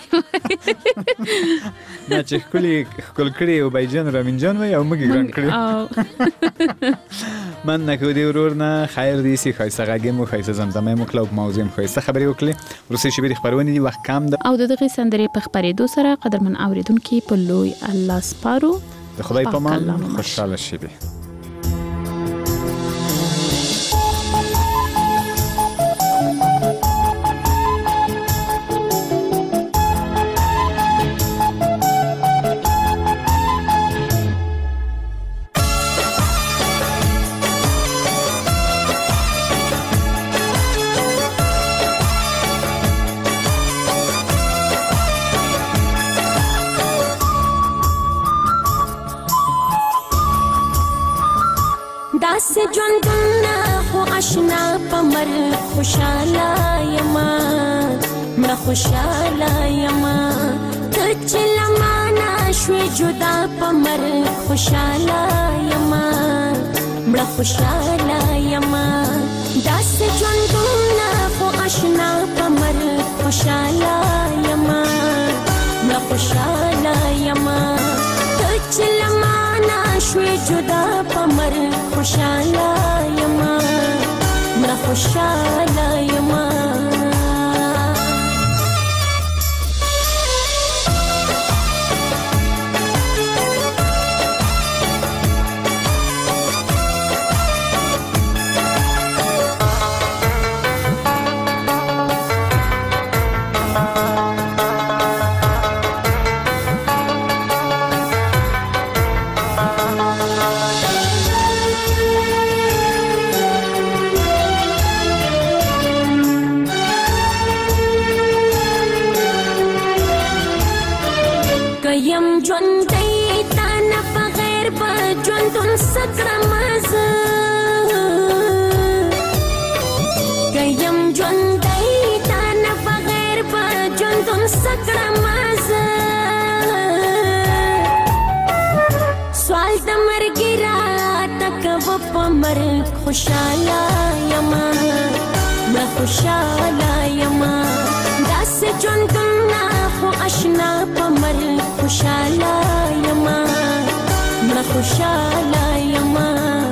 نه چې کل کړي او بایجان رامین جان وي او موږ ګران کړی من نکو دی ورور نه خیر دی سی خایسته غږم مو خایسته زمزمه مو کلوب موضوع خایسته خبري وکړي روسي شبیر خبرونه دی وخت کم ده او دغه سندرې په خبرېدو سره قدرمن اوریدونکو په لوی الله سپارو د خدای په امان خوشاله شي. داسې ژوندونه خو اشنا په مر خوشاله یما مړه خوشاله یما ته چې لمانه شوې جدا په مر خوشاله یما مړه خوشاله یما داسې ژوندونه خو اشنا په مر خوشاله یما مړه خوشاله یما ته چې لمانه شوې جدا په مر خوشاله یما مړه خوشاله یما مر خوشاله یما مړه خوشاله یما داسې ژوندونه خو اشنا په مر خوشاله یما مړه خوشاله یما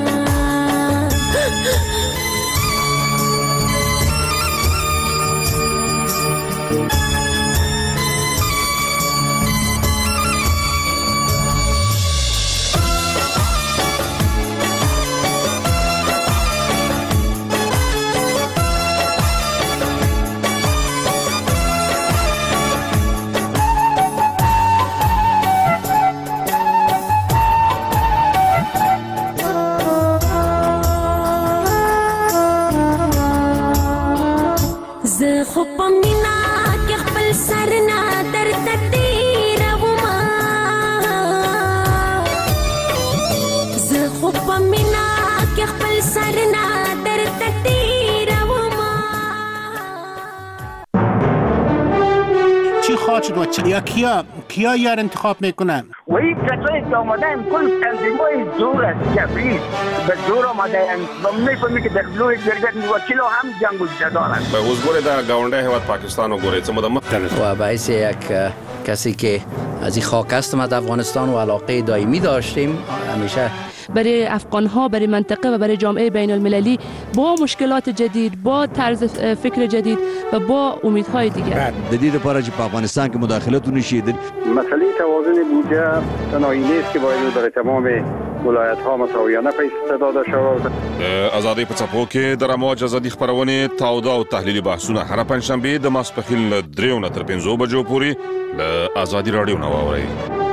یا کیا یار انتخاب میکنن؟ وی کسایی که آمدن کل تنظیمای زور است کفری به زور آمدن و میفهمی که در بلوی جرگت وکیل هم جنگ و جدارن به وزگوری در گاونده هواد پاکستان و گوری چمدم و باعث یک کسی که از این خاک است ما در افغانستان و علاقه دائمی داشتیم همیشه برای افغان‌ها برای منطقه و برای جامعه بین المللی با مشکلات جدید با طرز فکر جدید و با امیدهای دیگر جدید لپاره چې په افغانستان کې مداخلت ونشي مسئله توازن بودجه تنهایی نیست که باید برای تمام ولایت‌ها مساویانه پیسې داده شود. آزادۍ په څپو کې د رموج ازادي خبرونه تاوده او تحلیلي بحثونه هر پنځشنبه د ماسپښین 3 نه تر 5 بجو پورې له آزادي رادیو نه واورئ.